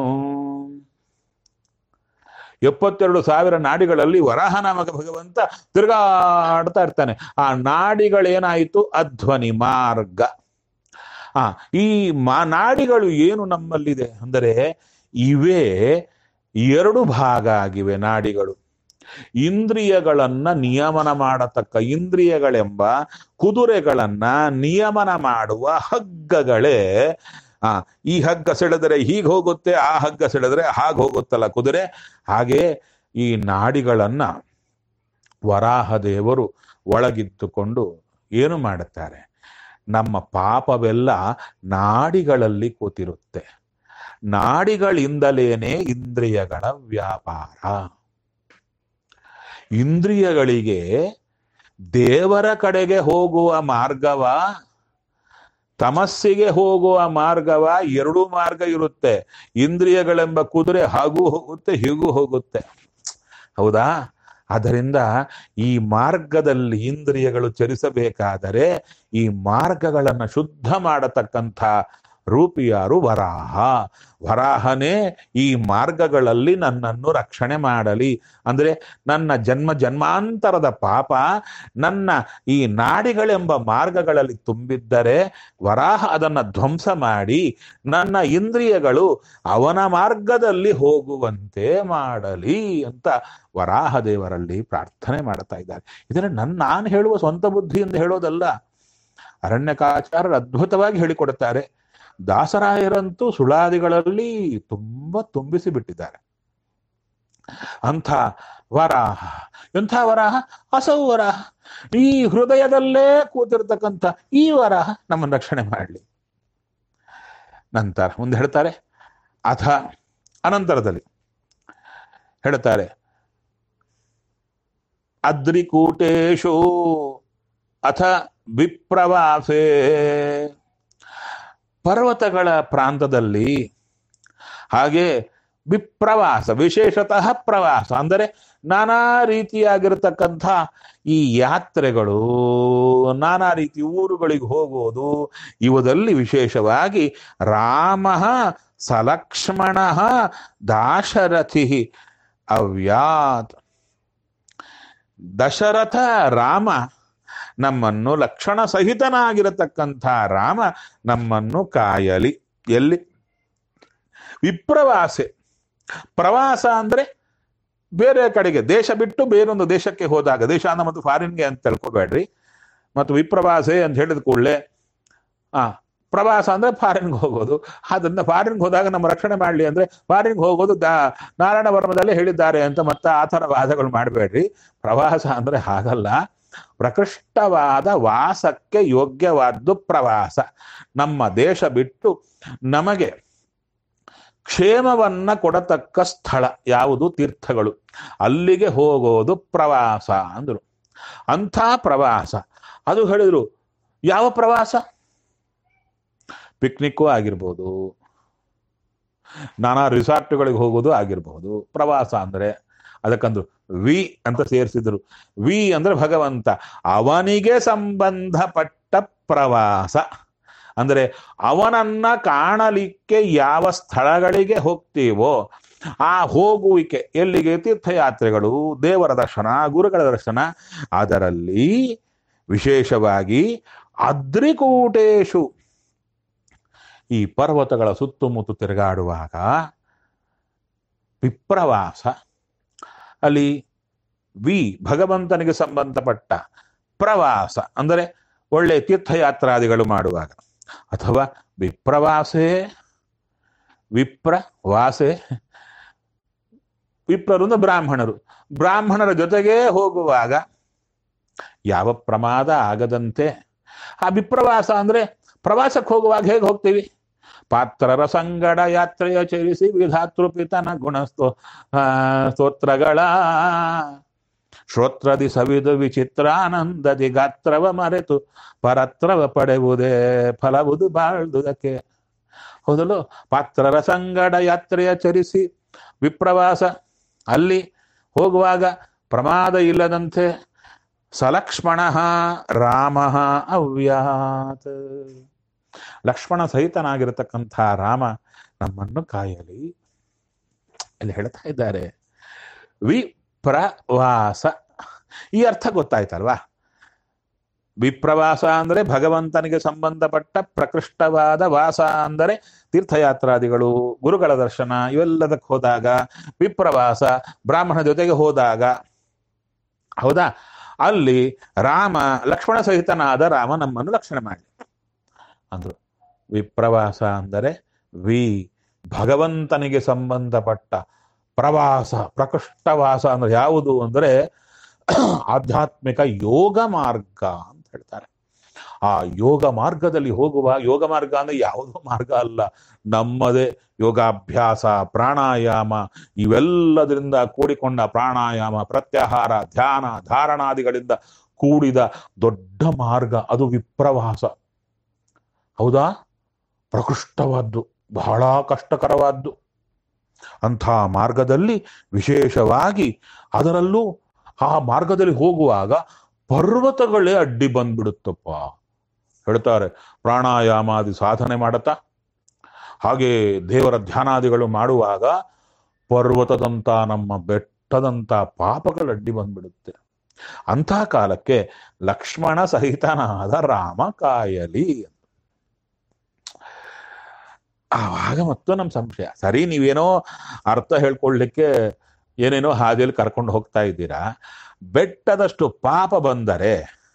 72,000 ನಾಡಿಗಳಲ್ಲಿ ವರಾಹ ನಾಮಕ ಭಗವಂತ ತಿರುಗಾಡ್ತಾ ಇರ್ತಾನೆ. ಆ ನಾಡಿಗಳೇನಾಯಿತು? ಅಧ್ವನಿ ಮಾರ್ಗ. ಈ ನಾಡಿಗಳು ಏನು ನಮ್ಮಲ್ಲಿದೆ ಅಂದರೆ ಇವೇ 2 ಭಾಗ ಆಗಿವೆ ನಾಡಿಗಳು. ಇಂದ್ರಿಯಗಳನ್ನ ನಿಯಮನ ಮಾಡತಕ್ಕ ಇಂದ್ರಿಯಗಳೆಂಬ ಕುದುರೆಗಳನ್ನ ನಿಯಮನ ಮಾಡುವ ಹಗ್ಗಗಳೇ. ಈ ಹಗ್ಗ ಸೆಳೆದರೆ ಹೀಗೆ ಹೋಗುತ್ತೆ, ಆ ಹಗ್ಗ ಸೆಳೆದರೆ ಹಾಗೆ ಹೋಗುತ್ತಲ್ಲ ಕುದುರೆ. ಹಾಗೆ ಈ ನಾಡಿಗಳನ್ನ ವರಾಹದೇವರು ಒಳಗಿತ್ತುಕೊಂಡು ಏನು ಮಾಡುತ್ತಾರೆ? ನಮ್ಮ ಪಾಪವೆಲ್ಲ ನಾಡಿಗಳಲ್ಲಿ ಕೂತಿರುತ್ತೆ. ನಾಡಿಗಳಿಂದಲೇನೆ ಇಂದ್ರಿಯಗಳ ವ್ಯಾಪಾರ. ಇಂದ್ರಿಯಗಳಿಗೆ ದೇವರ ಕಡೆಗೆ ಹೋಗುವ ಮಾರ್ಗವ, ತಮಸ್ಸಿಗೆ ಹೋಗುವ ಮಾರ್ಗವ, 2 ಮಾರ್ಗ ಇರುತ್ತೆ. ಇಂದ್ರಿಯಗಳೆಂಬ ಕುದುರೆ ಹಾಗೂ ಹೋಗುತ್ತೆ, ಹೀಗೂ ಹೋಗುತ್ತೆ. ಹೌದಾ? ಆದ್ದರಿಂದ ಈ ಮಾರ್ಗದಲ್ಲಿ ಇಂದ್ರಿಯಗಳು ಚಲಿಸಬೇಕಾದರೆ ಈ ಮಾರ್ಗಗಳನ್ನು ಶುದ್ಧ ಮಾಡತಕ್ಕಂಥ ರೂಪಿಯಾರು ವರಾಹ. ವರಾಹನೇ ಈ ಮಾರ್ಗಗಳಲ್ಲಿ ನನ್ನನ್ನು ರಕ್ಷಣೆ ಮಾಡಲಿ. ಅಂದರೆ ನನ್ನ ಜನ್ಮ ಜನ್ಮಾಂತರದ ಪಾಪ ನನ್ನ ಈ ನಾಡಿಗಳೆಂಬ ಮಾರ್ಗಗಳಲ್ಲಿ ತುಂಬಿದ್ದರೆ ವರಾಹ ಅದನ್ನು ಧ್ವಂಸ ಮಾಡಿ ನನ್ನ ಇಂದ್ರಿಯಗಳು ಅವನ ಮಾರ್ಗದಲ್ಲಿ ಹೋಗುವಂತೆ ಮಾಡಲಿ ಅಂತ ವರಾಹ ದೇವರಲ್ಲಿ ಪ್ರಾರ್ಥನೆ ಮಾಡ್ತಾ ಇದ್ದಾರೆ. ಇದನ್ನು ನಾನು ಹೇಳುವ ಸ್ವಂತ ಬುದ್ಧಿಯಿಂದ ಹೇಳೋದಲ್ಲ. ಅರಣ್ಯಕಾಚಾರ್ಯರು ಅದ್ಭುತವಾಗಿ ಹೇಳಿಕೊಡುತ್ತಾರೆ. ದಾಸರಾಯರಂತೂ ಸುಳಾದಿಗಳಲ್ಲಿ ತುಂಬಿಸಿ ಬಿಟ್ಟಿದ್ದಾರೆ. ಅಂಥ ವರಾಹ. ಎಂಥ ವರಾಹ? ಅಸೌ ವರಾಹ. ಈ ಹೃದಯದಲ್ಲೇ ಕೂತಿರ್ತಕ್ಕಂಥ ಈ ವರಾಹ ನಮ್ಮನ್ನು ರಕ್ಷಣೆ ಮಾಡಲಿ. ನಂತರ ಮುಂದೆ ಹೇಳ್ತಾರೆ, ಅಥ ಅನಂತರದಲ್ಲಿ ಹೇಳ್ತಾರೆ, ಅದ್ರಿಕೂಟೇಶು ಅಥ ವಿಪ್ರವಾಸೇ. ಪರ್ವತಗಳ ಪ್ರಾಂತದಲ್ಲಿ, ಹಾಗೆ ವಿಪ್ರವಾಸ, ವಿಶೇಷತಃ ಪ್ರವಾಸ ಅಂದರೆ ನಾನಾ ರೀತಿಯಾಗಿರತಕ್ಕಂಥ ಈ ಯಾತ್ರೆಗಳು, ನಾನಾ ರೀತಿ ಊರುಗಳಿಗೆ ಹೋಗೋದು, ಇವುದಲ್ಲಿ ವಿಶೇಷವಾಗಿ ರಾಮ ಸಲಕ್ಷ್ಮಣ ದಾಶರಥಿ ಅವ್ಯಾತ್. ದಶರಥ ರಾಮ ನಮ್ಮನ್ನು, ಲಕ್ಷಣ ಸಹಿತನಾಗಿರತಕ್ಕಂಥ ರಾಮ ನಮ್ಮನ್ನು ಕಾಯಲಿ. ಎಲ್ಲಿ? ವಿಪ್ರವಾಸೆ. ಪ್ರವಾಸ ಅಂದ್ರೆ ಬೇರೆ ಕಡೆಗೆ, ದೇಶ ಬಿಟ್ಟು ಬೇರೊಂದು ದೇಶಕ್ಕೆ ಹೋದಾಗ, ದೇಶ ಅಂದ್ರೆ ಮತ್ತು ಫಾರಿನ್ಗೆ ಅಂತ ತಿಳ್ಕೊಬೇಡ್ರಿ. ಮತ್ತು ವಿಪ್ರವಾಸೆ ಅಂತ ಹೇಳಿದ ಕೂಡಲೇ ಪ್ರವಾಸ ಅಂದ್ರೆ ಫಾರಿನ್ಗೆ ಹೋಗೋದು. ಅದನ್ನ ಫಾರಿನ್ಗೆ ಹೋದಾಗ ನಮ್ಮ ರಕ್ಷಣೆ ಮಾಡಲಿ ಅಂದ್ರೆ ಫಾರಿನ್ಗೆ ಹೋಗೋದು ನಾರಾಯಣ ವರ್ಮದಲ್ಲೇ ಹೇಳಿದ್ದಾರೆ ಅಂತ ಮತ್ತೆ ಆ ಥರ ವಾದಗಳು ಮಾಡಬೇಡ್ರಿ. ಪ್ರವಾಸ ಅಂದ್ರೆ ಹಾಗಲ್ಲ. ಪ್ರಕೃಷ್ಟವಾದ ವಾಸಕ್ಕೆ ಯೋಗ್ಯವಾದ್ದು ಪ್ರವಾಸ. ನಮ್ಮ ದೇಶ ಬಿಟ್ಟು ನಮಗೆ ಕ್ಷೇಮವನ್ನ ಕೊಡತಕ್ಕ ಸ್ಥಳ ಯಾವುದು? ತೀರ್ಥಗಳು. ಅಲ್ಲಿಗೆ ಹೋಗೋದು ಪ್ರವಾಸ ಅಂದರು. ಅಂಥ ಪ್ರವಾಸ ಅದು ಹೇಳಿದ್ರು. ಯಾವ ಪ್ರವಾಸ? ಪಿಕ್ನಿಕ್ಕು ಆಗಿರ್ಬೋದು, ನಾನಾ ರಿಸಾರ್ಟ್ಗಳಿಗೆ ಹೋಗೋದು ಆಗಿರ್ಬೋದು. ಪ್ರವಾಸ ಅಂದ್ರೆ ಅದಕ್ಕಂದ್ರು ವಿ ಅಂತ ಸೇರಿಸಿದ್ರು. ವಿ ಅಂದ್ರೆ ಭಗವಂತ, ಅವನಿಗೆ ಸಂಬಂಧಪಟ್ಟ ಪ್ರವಾಸ. ಅಂದರೆ ಅವನನ್ನ ಕಾಣಲಿಕ್ಕೆ ಯಾವ ಸ್ಥಳಗಳಿಗೆ ಹೋಗ್ತೀವೋ ಆ ಹೋಗುವಿಕೆ ಎಲ್ಲಿಗೆ? ತೀರ್ಥಯಾತ್ರೆಗಳು, ದೇವರ ದರ್ಶನ, ಗುರುಗಳ ದರ್ಶನ. ಅದರಲ್ಲಿ ವಿಶೇಷವಾಗಿ ಅದ್ರಿಕೂಟೇಶು, ಈ ಪರ್ವತಗಳ ಸುತ್ತಮುತ್ತ ತಿರುಗಾಡುವಾಗ ವಿಪ್ರವಾಸ. ಅಲ್ಲಿ ವಿ ಭಗವಂತನಿಗೆ ಸಂಬಂಧಪಟ್ಟ, ಪ್ರವಾಸ ಅಂದರೆ ಒಳ್ಳೆ ತೀರ್ಥಯಾತ್ರಾದಿಗಳು ಮಾಡುವಾಗ. ಅಥವಾ ವಿಪ್ರವಾಸೆ, ವಿಪ್ರವಾಸೆ. ವಿಪ್ರರು ಅಂದ್ರೆ ಬ್ರಾಹ್ಮಣರು, ಬ್ರಾಹ್ಮಣರ ಜೊತೆಗೆ ಹೋಗುವಾಗ ಯಾವ ಪ್ರಮಾದ ಆಗದಂತೆ. ಆ ವಿಪ್ರವಾಸ ಅಂದ್ರೆ ಪ್ರವಾಸಕ್ಕೆ ಹೋಗುವಾಗ ಹೇಗೆ ಹೋಗ್ತೀವಿ? ಪಾತ್ರರ ಸಂಗಡ ಯಾತ್ರೆಯ ಚರಿಸಿ ವಿಧಾತೃಪಿತನ ಸ್ತೋತ್ರಗಳ ಶ್ರೋತ್ರದಿ ಸವಿದು ವಿಚಿತ್ರಾನಂದದಿ ಗಾತ್ರವ ಮರೆತು ಪರತ್ರವ ಪಡೆಯುವುದೇ ಫಲವುದು ಬಾಳ್ದುದಕ್ಕೆ. ಹೌದಲ್ಲೋ? ಪಾತ್ರರ ಸಂಗಡ ಯಾತ್ರೆಯ ಚರಿಸಿ ವಿಪ್ರವಾಸ, ಅಲ್ಲಿ ಹೋಗುವಾಗ ಪ್ರಮಾದ ಇಲ್ಲದಂತೆ. ಸಲಕ್ಷ್ಮಣ ರಾಮ ಅವ್ಯಾತ್, ಲಕ್ಷ್ಮಣ ಸಹಿತನಾಗಿರತಕ್ಕಂಥ ರಾಮ ನಮ್ಮನ್ನು ಕಾಯಲಿ. ಇಲ್ಲಿ ಹೇಳ್ತಾ ಇದ್ದಾರೆ ವಿಪ್ರವಾಸ. ಈ ಅರ್ಥ ಗೊತ್ತಾಯ್ತಲ್ವಾ? ವಿಪ್ರವಾಸ ಅಂದರೆ ಭಗವಂತನಿಗೆ ಸಂಬಂಧಪಟ್ಟ ಪ್ರಕೃಷ್ಟವಾದ, ವಾಸ ಅಂದರೆ ತೀರ್ಥಯಾತ್ರಾದಿಗಳು, ಗುರುಗಳ ದರ್ಶನ ಇವೆಲ್ಲದಕ್ಕೆ ಹೋದಾಗ ವಿಪ್ರವಾಸ, ಬ್ರಾಹ್ಮಣ ಜೊತೆಗೆ ಹೋದಾಗ, ಹೌದಾ, ಅಲ್ಲಿ ರಾಮ ಲಕ್ಷ್ಮಣ ಸಹಿತನಾದ ರಾಮ ನಮ್ಮನ್ನು ರಕ್ಷಣೆ ಮಾಡಲಿ ಅಂದ್ರು. ವಿಪ್ರವಾಸ ಅಂದರೆ ಭಗವಂತನಿಗೆ ಸಂಬಂಧಪಟ್ಟ ಪ್ರವಾಸ, ಪ್ರಕೃಷ್ಟವಾಸ ಅಂದ್ರೆ ಯಾವುದು ಅಂದರೆ ಆಧ್ಯಾತ್ಮಿಕ ಯೋಗ ಮಾರ್ಗ ಅಂತ ಹೇಳ್ತಾರೆ. ಆ ಯೋಗ ಮಾರ್ಗದಲ್ಲಿ ಹೋಗುವ, ಯೋಗ ಮಾರ್ಗ ಅಂದ್ರೆ ಯಾವುದೋ ಮಾರ್ಗ ಅಲ್ಲ, ನಮ್ಮದೇ ಯೋಗಾಭ್ಯಾಸ, ಪ್ರಾಣಾಯಾಮ ಇವೆಲ್ಲದರಿಂದ ಕೂಡಿಕೊಂಡ ಪ್ರಾಣಾಯಾಮ, ಪ್ರತ್ಯಾಹಾರ, ಧ್ಯಾನ, ಧಾರಣಾದಿಗಳಿಂದ ಕೂಡಿದ ದೊಡ್ಡ ಮಾರ್ಗ ಅದು ವಿಪ್ರವಾಸ. ಹೌದಾ? ಪ್ರಕೃಷ್ಟವಾದ್ದು, ಬಹಳ ಕಷ್ಟಕರವಾದ್ದು. ಅಂಥ ಮಾರ್ಗದಲ್ಲಿ ವಿಶೇಷವಾಗಿ ಅದರಲ್ಲೂ ಆ ಮಾರ್ಗದಲ್ಲಿ ಹೋಗುವಾಗ ಪರ್ವತಗಳೇ ಅಡ್ಡಿ ಬಂದ್ಬಿಡುತ್ತಪ್ಪ ಹೇಳ್ತಾರೆ. ಪ್ರಾಣಾಯಾಮಾದಿ ಸಾಧನೆ ಮಾಡತಾ ಹಾಗೆ ದೇವರ ಧ್ಯಾನಾದಿಗಳು ಮಾಡುವಾಗ ಪರ್ವತದಂತ, ನಮ್ಮ ಬೆಟ್ಟದಂತ ಪಾಪಗಳು ಅಡ್ಡಿ ಬಂದ್ಬಿಡುತ್ತೆ. ಅಂಥ ಕಾಲಕ್ಕೆ ಲಕ್ಷ್ಮಣ ಸಹಿತನಾದ ರಾಮ ಕಾಯಲಿ. ಆವಾಗ ಮತ್ತು ನಮ್ಮ ಸಂಶಯ, ಸರಿ ನೀವೇನೋ ಅರ್ಥ ಹೇಳ್ಕೊಳ್ಲಿಕ್ಕೆ ಏನೇನೋ ಹಾದಿಯಲ್ಲಿ ಕರ್ಕೊಂಡು ಹೋಗ್ತಾ ಇದ್ದೀರಾ, ಬೆಟ್ಟದಷ್ಟು ಪಾಪ ಬಂದರೆ,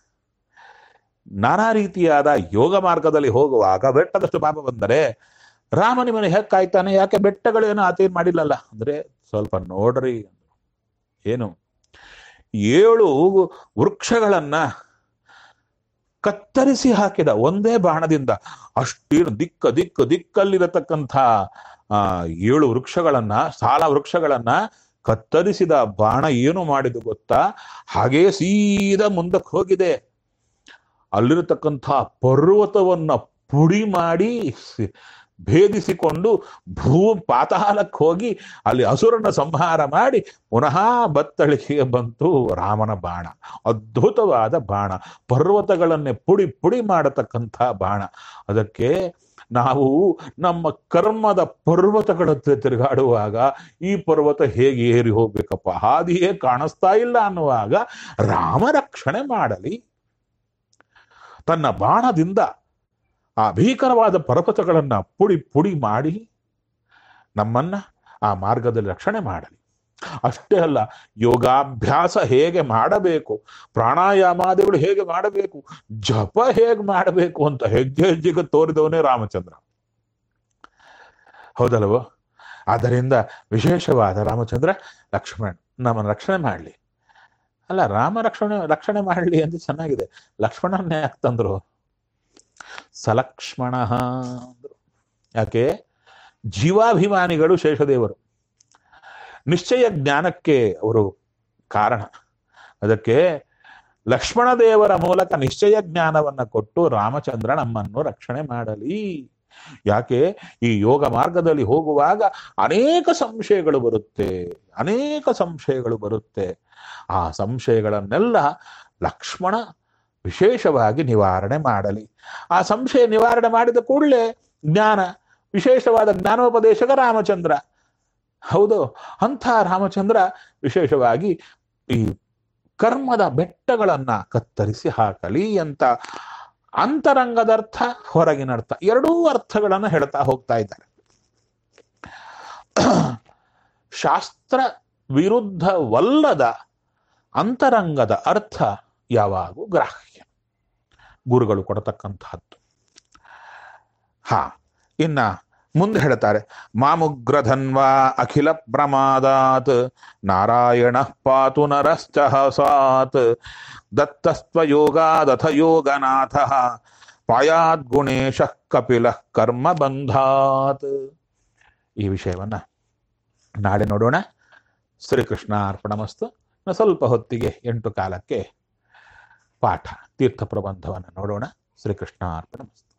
ನಾನಾ ರೀತಿಯಾದ ಯೋಗ ಮಾರ್ಗದಲ್ಲಿ ಹೋಗುವಾಗ ಬೆಟ್ಟದಷ್ಟು ಪಾಪ ಬಂದರೆ ರಾಮ ನಿಮ್ಮನ್ನು ಹೇಗೆ ಕಾಯ್ತಾನೆ? ಯಾಕೆ ಬೆಟ್ಟಗಳೇನು ಆತೇನು ಮಾಡಿಲ್ಲಲ್ಲ ಅಂದ್ರೆ, ಸ್ವಲ್ಪ ನೋಡ್ರಿ. ಏನು 7 ವೃಕ್ಷಗಳನ್ನ ಕತ್ತರಿಸಿ ಹಾಕಿದ ಒಂದೇ ಬಾಣದಿಂದ. ಅಷ್ಟೇನು ದಿಕ್ಕಲ್ಲಿರತಕ್ಕಂಥ 7 ವೃಕ್ಷಗಳನ್ನ, ಸಾಲ ವೃಕ್ಷಗಳನ್ನ ಕತ್ತರಿಸಿದ ಬಾಣ ಏನು ಮಾಡಿದು ಗೊತ್ತಾ? ಹಾಗೇ ಸೀದಾ ಮುಂದಕ್ಕೆ ಹೋಗಿದೆ. ಅಲ್ಲಿರತಕ್ಕಂಥ ಪರ್ವತವನ್ನ ಪುಡಿ ಮಾಡಿ ಭೇದಿಸಿಕೊಂಡು ಪಾತಾಳಕ್ಕೆ ಹೋಗಿ ಅಲ್ಲಿ ಅಸುರನ ಸಂಹಾರ ಮಾಡಿ ಪುನಃ ಬತ್ತಳಿಕೆಗೆ ಬಂತು ರಾಮನ ಬಾಣ. ಅದ್ಭುತವಾದ ಬಾಣ, ಪರ್ವತಗಳನ್ನೇ ಪುಡಿ ಪುಡಿ ಮಾಡತಕ್ಕಂಥ ಬಾಣ. ಅದಕ್ಕೆ ನಾವು ನಮ್ಮ ಕರ್ಮದ ಪರ್ವತಗಳ ತಿರುಗಾಡುವಾಗ ಈ ಪರ್ವತ ಹೇಗೆ ಏರಿ ಹೋಗ್ಬೇಕಪ್ಪ, ಹಾದಿಯೇ ಕಾಣಿಸ್ತಾ ಇಲ್ಲ ಅನ್ನುವಾಗ ರಾಮ ರಕ್ಷಣೆ ಮಾಡಲಿ. ತನ್ನ ಬಾಣದಿಂದ ಆ ಭೀಕರವಾದ ಪರ್ವತಗಳನ್ನ ಪುಡಿ ಪುಡಿ ಮಾಡಿ ನಮ್ಮನ್ನ ಆ ಮಾರ್ಗದಲ್ಲಿ ರಕ್ಷಣೆ ಮಾಡಲಿ. ಅಷ್ಟೇ ಅಲ್ಲ, ಯೋಗಾಭ್ಯಾಸ ಹೇಗೆ ಮಾಡಬೇಕು, ಪ್ರಾಣಾಯಾಮಾದಿಗಳು ಹೇಗೆ ಮಾಡಬೇಕು, ಜಪ ಹೇಗೆ ಮಾಡಬೇಕು ಅಂತ ಹೆಜ್ಜೆ ಹೆಜ್ಜೆಗೆ ತೋರಿದವನೇ ರಾಮಚಂದ್ರ. ಹೌದಲ್ವೋ? ಆದ್ದರಿಂದ ವಿಶೇಷವಾದ ರಾಮಚಂದ್ರ ಲಕ್ಷ್ಮಣ ನಮ್ಮನ್ನು ರಕ್ಷಣೆ ಮಾಡಲಿ. ಅಲ್ಲ, ರಾಮ ರಕ್ಷಣೆ ಮಾಡಲಿ ಅಂತ ಚೆನ್ನಾಗಿದೆ. ಲಕ್ಷ್ಮಣನ್ನೇ ಯಾಕೆ ತಂದ್ರು? ಸಲಕ್ಷ್ಮಣ ಅಂದ್ರು. ಯಾಕೆ? ಜೀವಾಭಿಮಾನಿಗಳು ಶೇಷದೇವರು, ನಿಶ್ಚಯ ಜ್ಞಾನಕ್ಕೆ ಅವರು ಕಾರಣ. ಅದಕ್ಕೆ ಲಕ್ಷ್ಮಣ ದೇವರ ಮೂಲಕ ನಿಶ್ಚಯ ಜ್ಞಾನವನ್ನ ಕೊಟ್ಟು ರಾಮಚಂದ್ರ ನಮ್ಮನ್ನು ರಕ್ಷಣೆ ಮಾಡಲಿ. ಯಾಕೆ? ಈ ಯೋಗ ಮಾರ್ಗದಲ್ಲಿ ಹೋಗುವಾಗ ಅನೇಕ ಸಂಶಯಗಳು ಬರುತ್ತೆ. ಆ ಸಂಶಯಗಳನ್ನೆಲ್ಲ ಲಕ್ಷ್ಮಣ ವಿಶೇಷವಾಗಿ ನಿವಾರಣೆ ಮಾಡಲಿ. ಆ ಸಂಶಯ ನಿವಾರಣೆ ಮಾಡಿದ ಕೂಡಲೇ ಜ್ಞಾನ, ವಿಶೇಷವಾದ ಜ್ಞಾನೋಪದೇಶಕ ರಾಮಚಂದ್ರ. ಹೌದು, ಅಂಥ ರಾಮಚಂದ್ರ ವಿಶೇಷವಾಗಿ ಈ ಕರ್ಮದ ಬೆಟ್ಟಗಳನ್ನ ಕತ್ತರಿಸಿ ಹಾಕಲಿ ಅಂತ ಅಂತರಂಗದರ್ಥ, ಹೊರಗಿನರ್ಥ, ಎರಡೂ ಅರ್ಥಗಳನ್ನು ಹೇಳ್ತಾ ಹೋಗ್ತಾ ಇದ್ದಾರೆ. ಶಾಸ್ತ್ರ ವಿರುದ್ಧವಲ್ಲದ ಅಂತರಂಗದ ಅರ್ಥ ಯಾವಾಗೂ ಗ್ರಾಹ್ಯ, ಗುರುಗಳು ಕೊಡತಕ್ಕಂತಹದ್ದು. ಇನ್ನ ಮುಂದೆ ಹೇಳ್ತಾರೆ, ಮಾಮುಗ್ರಧನ್ವಾ ಅಖಿಲ ಪ್ರಮಾದಾತ್ ನಾರಾಯಣ ಪಾತು ನರಶ್ಚಹಸಾತ್ ದತ್ತಸ್ತ್ವ ಯೋಗಾದಥ ಯೋಗನಾಥ ಪಾಯಾದ್ ಗುಣೇಶ ಕಪಿಲ ಕರ್ಮ ಬಂಧಾತ್. ಈ ವಿಷಯವನ್ನ ನಾಳೆ ನೋಡೋಣ. ಶ್ರೀಕೃಷ್ಣ ಅರ್ಪಣಮಸ್ತು. ಸ್ವಲ್ಪ ಹೊತ್ತಿಗೆ 8 ಕಾಲಕ್ಕೆ ಪಾಠ ತೀರ್ಥ ಪ್ರಬಂಧವನ್ನು ನೋಡೋಣ. ಶ್ರೀಕೃಷ್ಣ ಅರ್ಪಣಮಸ್ತು.